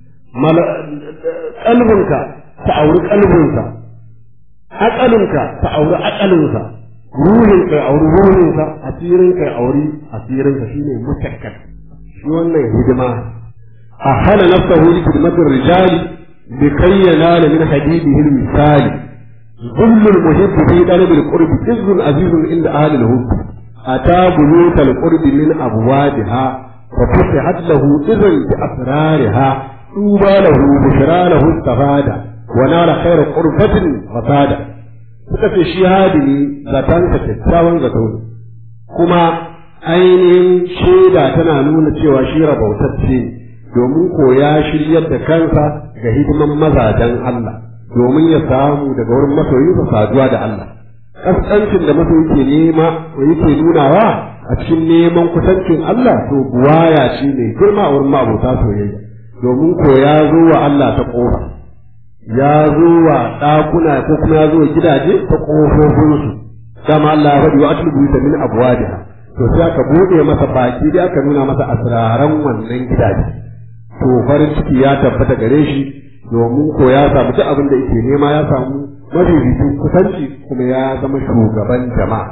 kalbinka ta auri kalbinsa aƙalinka ta auri aƙalinsa ruhinka ya auri ruhinsa asirinka ya auri asirinsa shine mutakkar shi wannan hidima أحل نفسه لخدمة الرجال لكي ينال من حديده المثال ظل المحب في طلب القرب عز عزيز عند أهل الهب أتى بيوت القرب من أبوابها وفتحت له إذن بأسرارها طوبى له بشرى له استفادة ونال خير قربة فسادة suka ce shi hadini zatansa kyakkyawan zato kuma ainihin shaida tana nuna cewa shi rabautacce domin ko ya shiryar da kansa ga hidiman mazajen Allah domin ya samu daga wurin masoyinsa saduwa da Allah kaskancin da masoyi ke nema ko yake nunawa a cikin neman kusancin Allah to buwaya shi ne girma a wurin ma'abota soyayya domin ko ya zo wa Allah ta kofa ya zo wa ɗakuna ko kuma ya zo wa gidaje ta ƙofofinsu dama Allah ya faɗi wa atlubu ta min abwadiha to sai aka buɗe masa baki dai aka nuna masa asraran wannan gidaje to farin ciki ya tabbata gare shi domin ko ya samu duk abin da yake nema ya samu mafificin kusanci kuma ya zama shugaban jama'a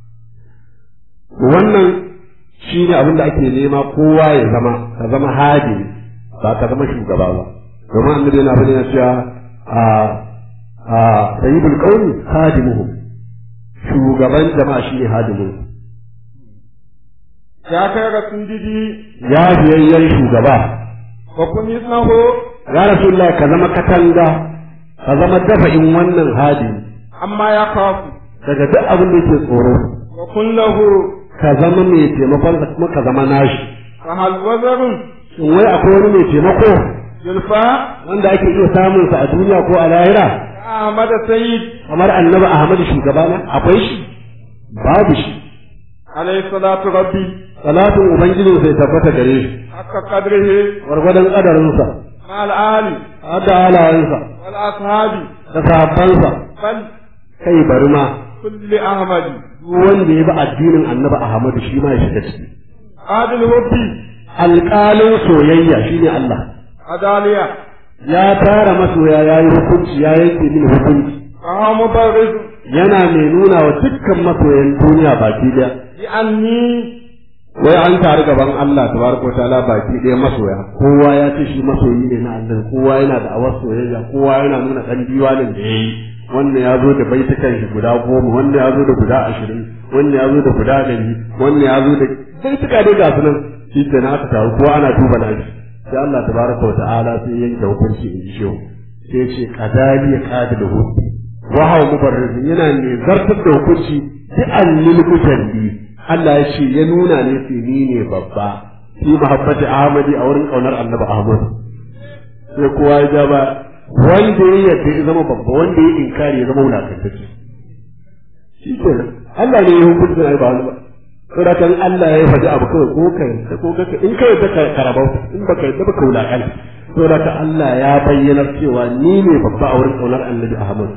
wannan shi ne abin da ake nema kowa ya zama ka zama hadi ba ka zama shugaba ba domin annabi yana bayyana cewa a a sayyidul qawmi hadimuhum, shugaban jama'a shine hadimun. ya kai ga sundidi Ya biyayyen shugaba, wa kun yisnahu ya rasulullah ka zama katanga, ka zama dafa'in wannan hadimi amma ya kafu daga duk abin da yake tsoro, wa kun lahu ka zama mai taimakon sa kuma ka zama nashi. fa hal wazarun Shin wai akwai wani mai taimako zulfa wanda ake iya samun sa a duniya ko a lahira Ahmad Sayyid kamar annabi Ahmad shugabana? Akwai shi? Babu shi. alayhi salatu rabbi Salatin ubangiji sai tabbata gare shi hakka qadrihi gwargwadon kadarinsa mal ali da halayensa wal ashabi da sahabbansa. bal Kai bari ma kulli ahmadi duk wanda ya bi addinin annabi Ahmad shi ma ya shiga ciki. adil hubbi Alƙalin soyayya shine Allah. adaliya Ya tara masoya ya yi hukunci ya yanke mini hukunci. fa mubarriz Yana mai nuna wa dukkan masoyan duniya baki daya. bi anni Wai an taru gaban Allah tabaraka ta'ala baki daya masoya. Kowa ya ce shi masoyi ne na Allah. Kowa yana da awar soyayya. Kowa yana nuna ɗan diwanin da ya yi. Wannan ya zo da baitukan shi guda goma. Wannan ya zo da guda ashirin. Wannan ya zo da guda ɗari. Wannan ya zo da baituka dai ga su nan. Shi ke na aka taru kowa ana duba na shi. Sai Allah tabaraka wa ta'ala sai yanke hukunci in ji shehu. Sai ce kadali ya kadil hukunci. Wahau mubarrizin yana ne zartar da hukunci bi allil mujalli. Allah ya ce ya nuna ne sai ni ne babba. Fi mahabbati Ahmadi a wurin kaunar Annabi Ahmad. Sai kowa ya ja ba wanda ya yadda ya zama babba, wanda ya inkari ya zama wulakantacce. Shi ke Allah ne ya hukunci ai ba wani ba. Saboda kan Allah ya faɗi abu kawai ko kai ko ka in kai ta karabau in baka yadda baka wulakanta. Saboda kan Allah ya bayyana cewa ni ne babba a wurin kaunar Annabi Ahmad.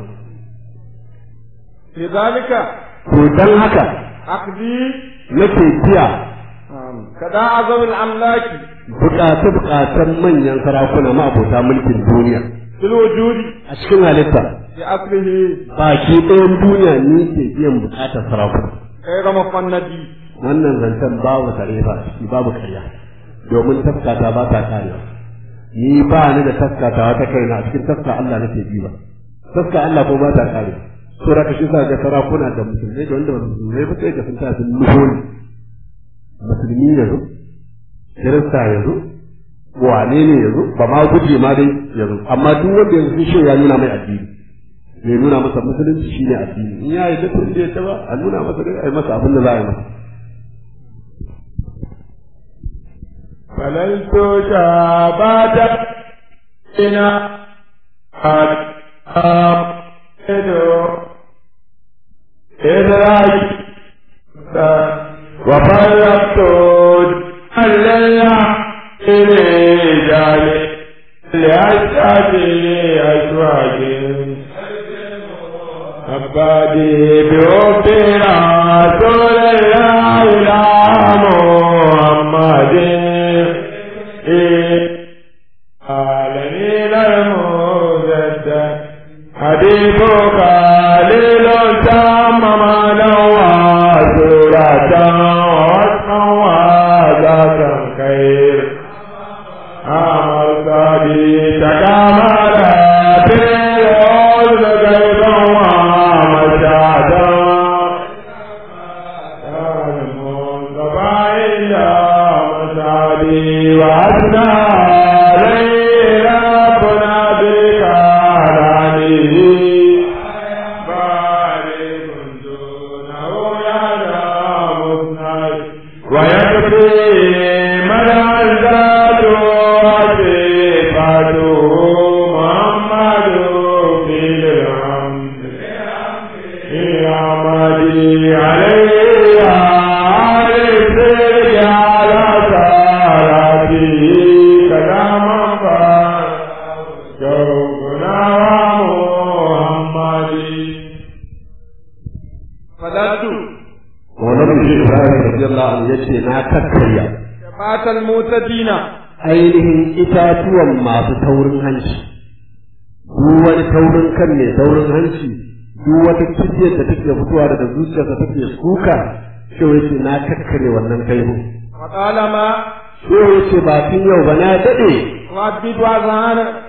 fi zalika To dan haka aqdi nake biya kada azamul amlaki bukace-bukacen manyan sarakuna ma'abota mulkin duniya fil wujudi a cikin halitta. bi aslihi Baki ɗayan duniya ni ke biyan bukatar sarakuna. khayra mufannadi Wannan zancen babu kare ba a ciki babu karya, domin taskata ba ta karewa. Ni ba ni da taskata wata kaina, a cikin taska Allah nake bi ba. Taska Allah ko ba ta karewa. So da kashi sa ga sarakuna da musulmai da wanda ba musulmai ba sai ga sun tafi nuholi. Musulmi yanzu, Kirista yanzu, wane ne yanzu, ba ma guje ma dai yanzu, amma duk wanda yanzu shi ya nuna mai addini. Bai nuna masa musulunci shine addini. In ya yi da tun da ya ta ba, a nuna masa dai a yi masa abin da za a yi masa. فللت شابات إنا أدو إدراج وفلت الليلة إلي جالي لأشهدي أشواج أبادي بحبنا رسول الله إلى محمد عالمين الموزد حبيبك خليل تام مالا وسورة ووصفا وذاتا خير أمر صديق كمالا تريد غيبا ومشادا وأثنى عليه ربنا بكرامه بارك دونه يعلم الناس ويكفي من عزته وصفاته محمد في الحمد في عمدي عليه ya ce na kakkarya fatal mutadina ainihin itatuwan masu taurin hanci. Duk wani taurin kan mai taurin hanci, duk wata kibiyar da take fitowa daga zuciyarsa take suka, shi yace na kakkare wannan kaihu. matalama Shi yace ba tun yau ba na dade wa bidwa zana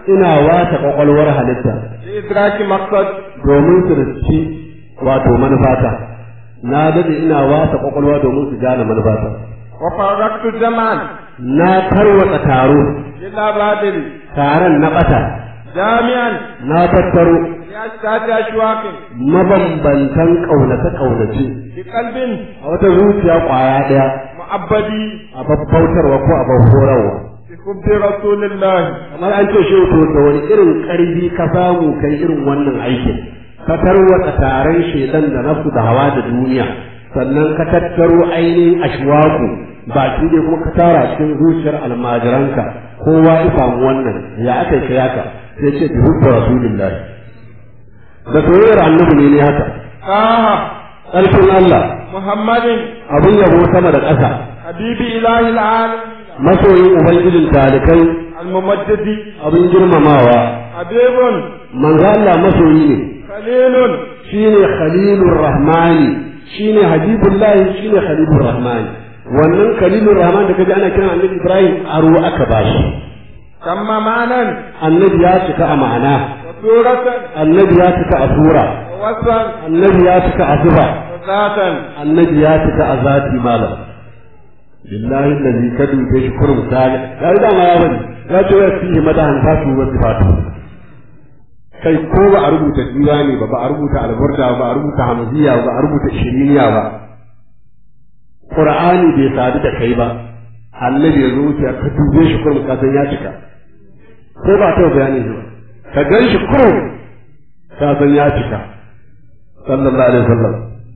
ina wata kwakwalwar halitta لإدراك مقصد domin su riski wato manufata na dade ina wata kwakwalwa domin su gane manufata وفرقت جمعا na tarwatsa taro إلى بادل taron na bata جامعا na tattaro لأشتات أشواق mabambantan ƙaunace-ƙaunace بقلب a wata zuciya ƙwaya ɗaya معبدي a babbautarwa ko a babborarwa. بحب رسول الله Kamar an ce shi to da wani irin ƙarfi ka samu kai irin wannan aikin, ka tarwatsa taron shedan da nafsu da hawa da duniya, sannan ka tattaro ainihin ashwaku baki ne kuma ka tara cikin zuciyar almajiranka kowa ya samu wannan ya aka yi yaka sai ce bi hubba rasulillahi da soyayyar annabi ne ne haka آه ƙarfin Allah محمد abin yabo sama da ƙasa حبيب إله العالم masoyin ubangijin talikai الممجد abin girmamawa حبيب manzo Allah masoyi ne خليل shine khalilur rahmani shine habibullahi shine khalilur rahmani wannan khalilur rahman da kaji ana kiran annabi Ibrahim aro aka bashi تم معنى annabi ya cika a ma'ana وسورة annabi ya cika a sura ووصفا annabi ya cika a zuba وذاتا annabi ya cika a zati malam billahi allazi kadu ta shukuru misali ya da ma ya bani ya ce wa fihi madahan fatu wa sifatu kai ko ba a rubuta diwani ba ba a rubuta alburda ba a rubuta hamziya ba a rubuta shiriniya ba qur'ani bai sadu da kai ba annabi ya zo wuce ka dube shi kurum ka san ya cika ko ba ta bayani ba ka gan shi kurum ka san ya cika sallallahu alaihi wasallam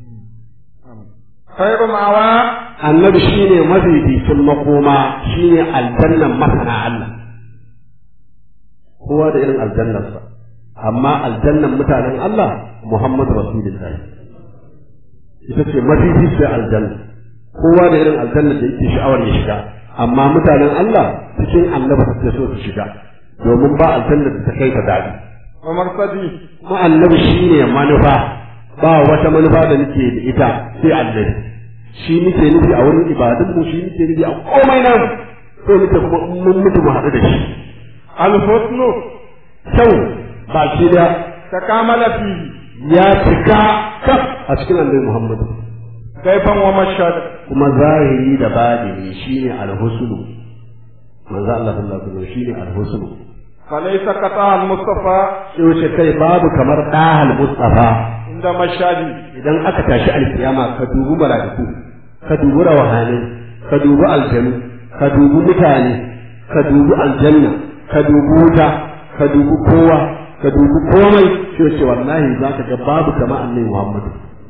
خير معوى annabi shine mafificin makoma shine aljannan masana Allah kowa da irin aljannarsa amma aljannan mutanen Allah Muhammadu Rasulullahi ita ce mafificin aljanna kowa da irin aljannar da yake sha'awar ya shiga amma mutanen Allah cikin annabi suke so su shiga domin ba aljannar da ta kai ta daɗi ومرصدي kuma annabi shine manufa ba wata manufa da nake da ita sai annabi shi nake nufi a wurin ibadun mu shi nake nufi a komai nan so nake kuma in mun mutu mu haɗu da shi الحسن kyau ba shi da تكامل فيه ya cika kaf a cikin annabi Muhammad كيفا ومشهد kuma zahiri da batini shine alhusnu manzo Allah sallallahu alaihi wasallam shine alhusnu فليس قطع المصطفى sai wace kai babu kamar dahal mustafa عند مشهدي idan aka tashi alkiyama ka dubi mala'iku ka dubi rawahani ka dubi aljanu ka dubi mutane ka dubi aljanna ka dubi wuta ka dubi kowa ka dubi komai sai ce wallahi zaka ga babu kama annabi Muhammad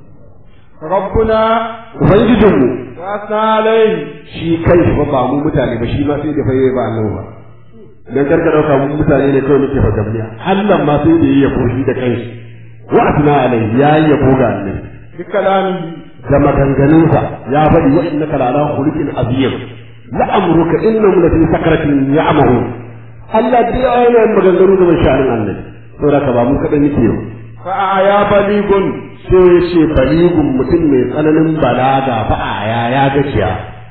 ربنا ubangijinmu وأثنى عليه shi kai shi ba mu mutane ba shi ma sai da fayyai ba annabi ba dan karka dauka mu mutane ne kawai nake fagamiya Allah ma sai da yayya shi da kai wa asna alai ya yabo ga annabi بكلامه da maganganunsa ya faɗi wa innaka la ala khuluqin azim la amruka innahum la fi sakratin ya'mahu Allah dai ayyana maganganu da sha'anin annabi saboda ka ba mu kadan nake yau فأعيا بليغ sai ce baligun mutum mai tsananin balaga fa aya ya gaciya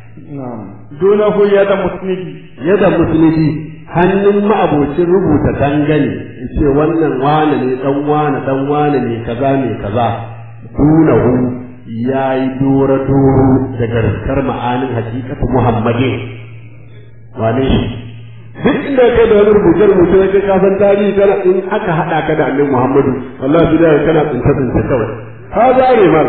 دونه يد مسند yadda musulmi hannun ma'abocin rubuta dangane ce wannan wane ne dan wane dan wane ne kaza ne kaza dunahu yayi dora doro daga riskar ma'anin hakikatu muhammadin wane shi duk inda kai da wani rubuce rubuce kai ka san tarihi kana in aka hada ka da annabi muhammadu wallahi sai kana tsinta tsinta kawai ha zare mal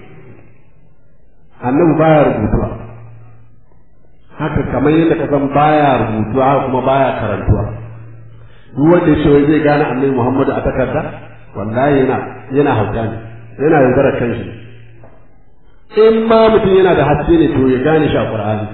annabi baya rubutuwa haka kamar yadda ka san baya rubutuwa haka kuma baya karantuwa duk wanda ya ce wai zai gane annabi Muhammadu a takarda wallahi yana yana hauka ne yana yaudara kanshi in ma mutum yana da haske ne to ya gane shi a Qur'ani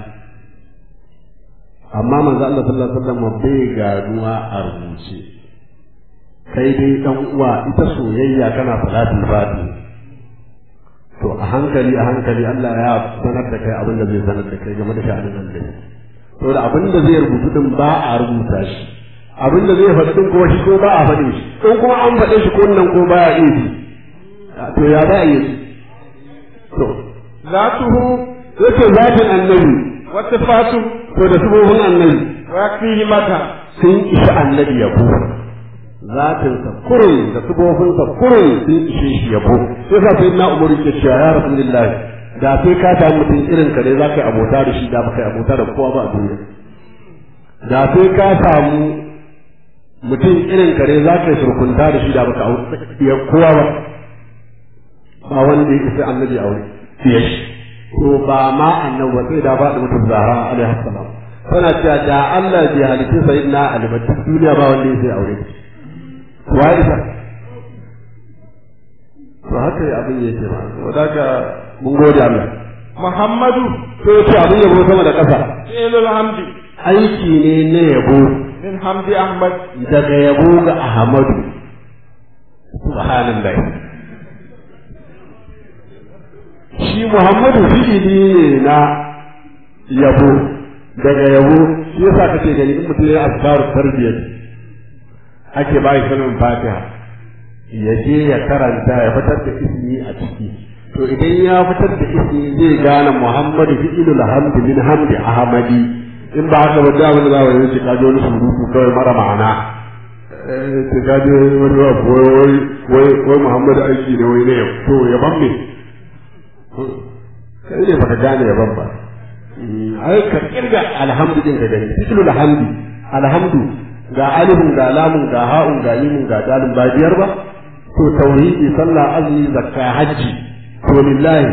amma manzo Allah sallallahu alaihi wasallam bai ganuwa a rubuce kai dai dan uwa ita soyayya kana salatul fati to a hankali a hankali Allah ya sanar da kai abin da zai sanar da kai game da sha'anin Allah to da abin da zai rubutu din ba a rubuta shi abin da zai faɗi din ko shi ko ba a faɗi shi in kuma an faɗe shi ko nan ko baya iya shi to ya ba a yi to ذاته yake zatin annabi وصفاته to da subobin annabi ويكفيه مدى sun ishi annabi yabo zatinsa kurin da subofinsa kurin sun ishe shi yabo sai sa sai na umaru ke cewa ya rasulullah da sai ka samu mutum irin ka ne za ka yi abota da shi da ba ka yi abota da kowa ba a duniya da sai ka samu mutum irin ka ne za ka yi surkunta da shi da ba ka yi kowa ba ba wanda ya isa annabi aure fiye shi to ba ma annabi ba sai da ba da mutum zahra alaihi salam tana cewa da Allah bai halitta sayyidina Ali ba duniya ba wanda ya sai aure wa isa to haka abin yake ba wadaka mun gode Allah Muhammadu to ce abin yabo sama da kasa ilal hamdi aiki ne na yabo min hamdi Ahmad daga yabo ga Ahmadu subhanallah shi Muhammadu fi'ili ne na yabo daga yabo shi yasa kake gani in mutum ya azkaru tarbiyyah ake ba shi sanin Fatiha ya je ya karanta ya fitar da ismi a ciki to idan ya fitar da ismi zai gane Muhammadu fi'ilul hamd min hamdi Ahmadi in ba haka ba da wani za wani shi kaje wani surutu kawai mara ma'ana eh to kaje wani wai wai wai Muhammadu aiki ne wai ne to ya bamme kai ne baka gane ya babba ai ka kirga alhamdulillah da gani fi'ilul hamdi alhamdu ga alifun ga lamun ga ha'un ga yimun ga dalin ba biyar ba to tauhidi sallah azumi zakka hajji to lillahi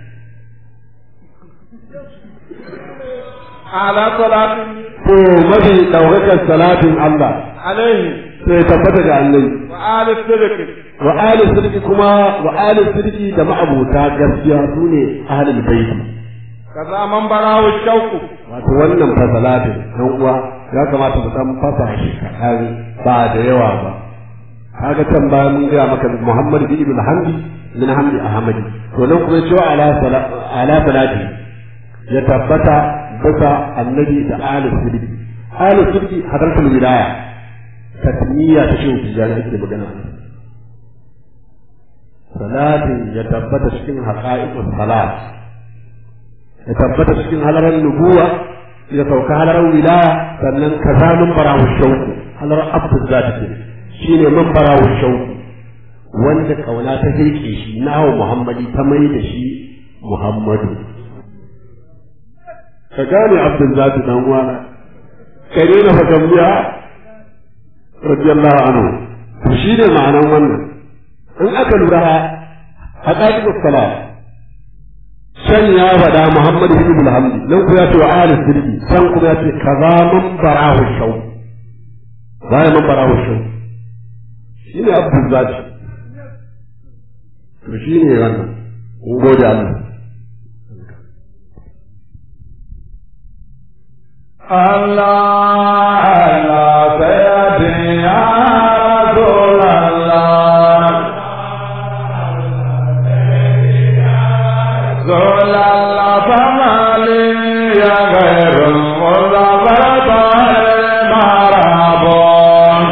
ala salatin to mafi daukakar salatin Allah alaihi sai tabbata ga Allah wa ali sidqi wa ali sidqi kuma wa ali sidqi da ma'abuta gaskiya sune ahlul bait kaza man barawu shauku wato wannan fa salatin dan uwa ya kamata mu san fasa shi kaɗan ba da yawa ba kaga can ba mun ga maka Muhammad bin Ibn Hamdi min Hamdi Ahmadi to nan kuma cewa ala sala ala salati ya tabbata bisa annabi da ali sirri ali sirri hadratul wilaya tatmiya ta shi tijani ake magana salatin ya tabbata cikin haqa'iqus salat ya tabbata cikin halarar nubuwa ya sauka halarar wilaya sannan kazamin barawu shauku halarar abdul zati ke shine man barawu shauku wanda kauna ta hirke shi nawo muhammadi ta mai da shi muhammadu ka gane abdul zati dan uwana ka daina fagambiya radiyallahu anhu to shine ma'anan wannan in aka lura a ƙa'idar salat can ya faɗa Muhammadu ibn al-Hamdi nan ku ya ce wa ahli sirri can kuma ya ce kaza man barahu shau zai man barahu shau shine abdul zati to shine wannan kun gode Allah Allah Allah sayyidina ya Rasulullah Zolallah famali ya ghairul muzabbarata marabon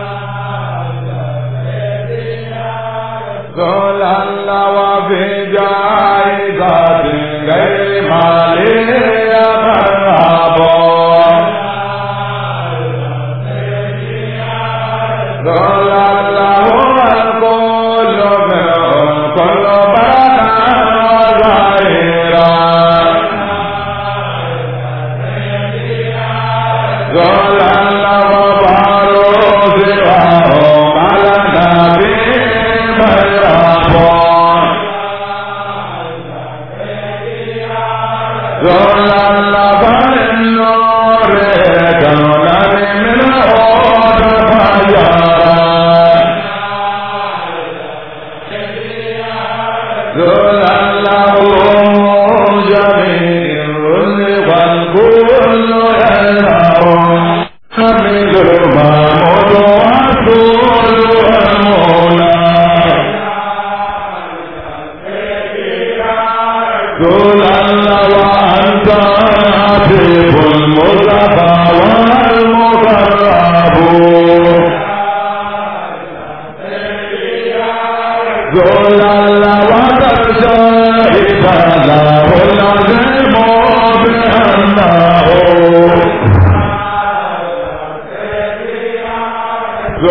Zolallah wa fi jaizatin ghairi mali ya marabon Zolallah huwa al-kullu bi'un kullu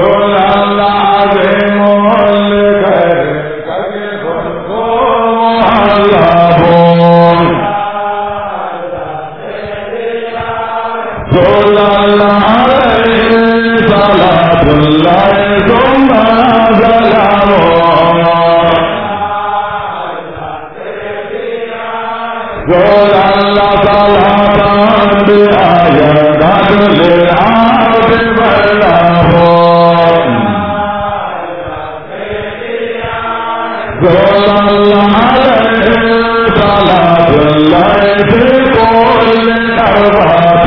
دون العظيم لخير كيف محلبون دون عليه صلاة الله ثم سلامه دون الله صلاة بآيات للعبد بلاه دون الله عليه صلاة الله في كل أربعة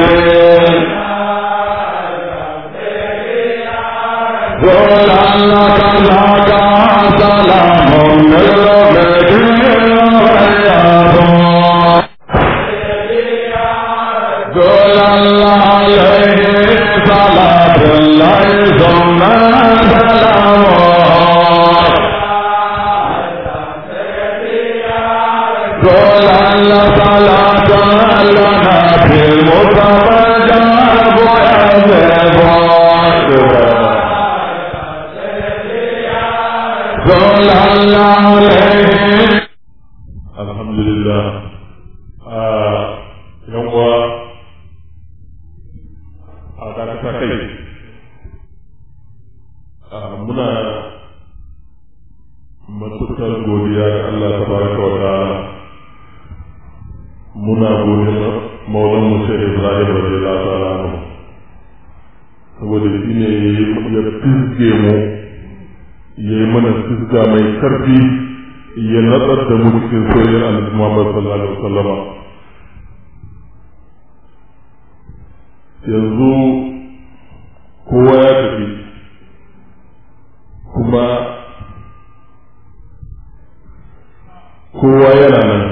دون الله صلاة سلام للمدين والرياض دون الله عليه صلاة الله ثم سلامه دون الله صلاة لنا في المصطفى جاب ويذهب دون الله عليه. الحمد لله. يوم a ta kai muna matuƙar godiya ga Allah tabaraka wa ta'ala, muna godiya maulan mu sai Ibrahim radiyallahu ta'ala anhu saboda shi ne ya fizge mu ya yi mana fizga mai karfi ya natsar da mu cikin soyayyar Annabi Muhammad sallallahu alaihi wasallam. Yanzu kowa ya tafi kuma kowa yana nan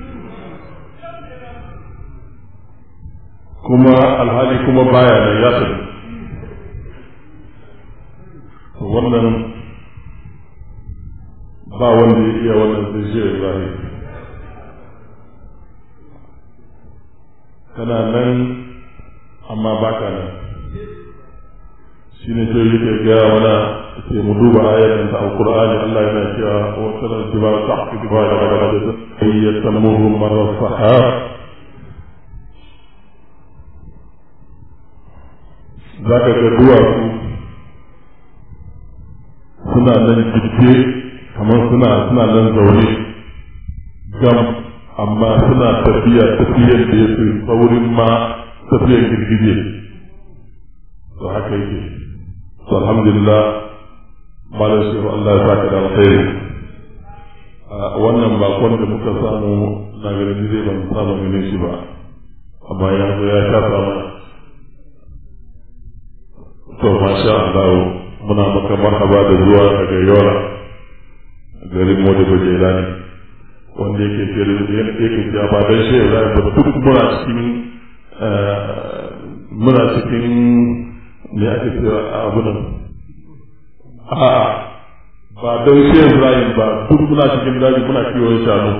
kuma alhali kuma baya nan ya tafi. Wannan ba wanda ya iya wannan sai shi Ibrahim. Kana nan amma ba ka nan shi ne sai yake gaya mana ke mu duba ayatan ta alqur'ani. Allah yana cewa wa sanar jiba tahti jiba da da da ayyatamuru marra sahab zaka ga duwatsu suna nan jibge kamar suna suna nan zaune gam amma suna tafiya tafiyar da yake saurin ma tafiyar girgije. To haka yake. To alhamdulillah malam shi Allah ya saka da alkhairi. Wannan bakon da muka samu na garin zai ban samu ganin shi ba, amma ya zo ya shafa mana. To masha Allah muna maka marhaba da zuwa daga Yola garin Modibo Jelani wanda yake kere yake ya ba dan shi ya ba duk muna cikin muna cikin me ake cewa abu nan a ba don shi Ibrahim ba duk muna cikin daji muna kiwon shanu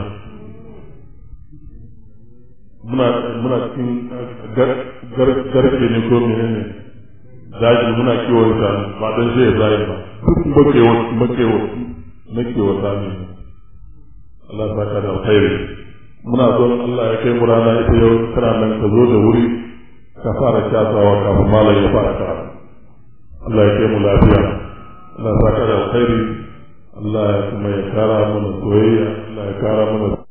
muna muna cikin garke ne ko mene ne daji muna kiwon shanu ba don shi Ibrahim ba duk makewa makewa makewa shanu. Allah ya saka da alkhairi. Muna son Allah ya kai mu rana ita yau kana nan ka zo da wuri ka fara kyasawa kafin malam ya fara ka. Allah ya kai mu lafiya. Allah ya saka da alkhairi. Allah ya kuma ya kara mana soyayya. Allah ya kara mana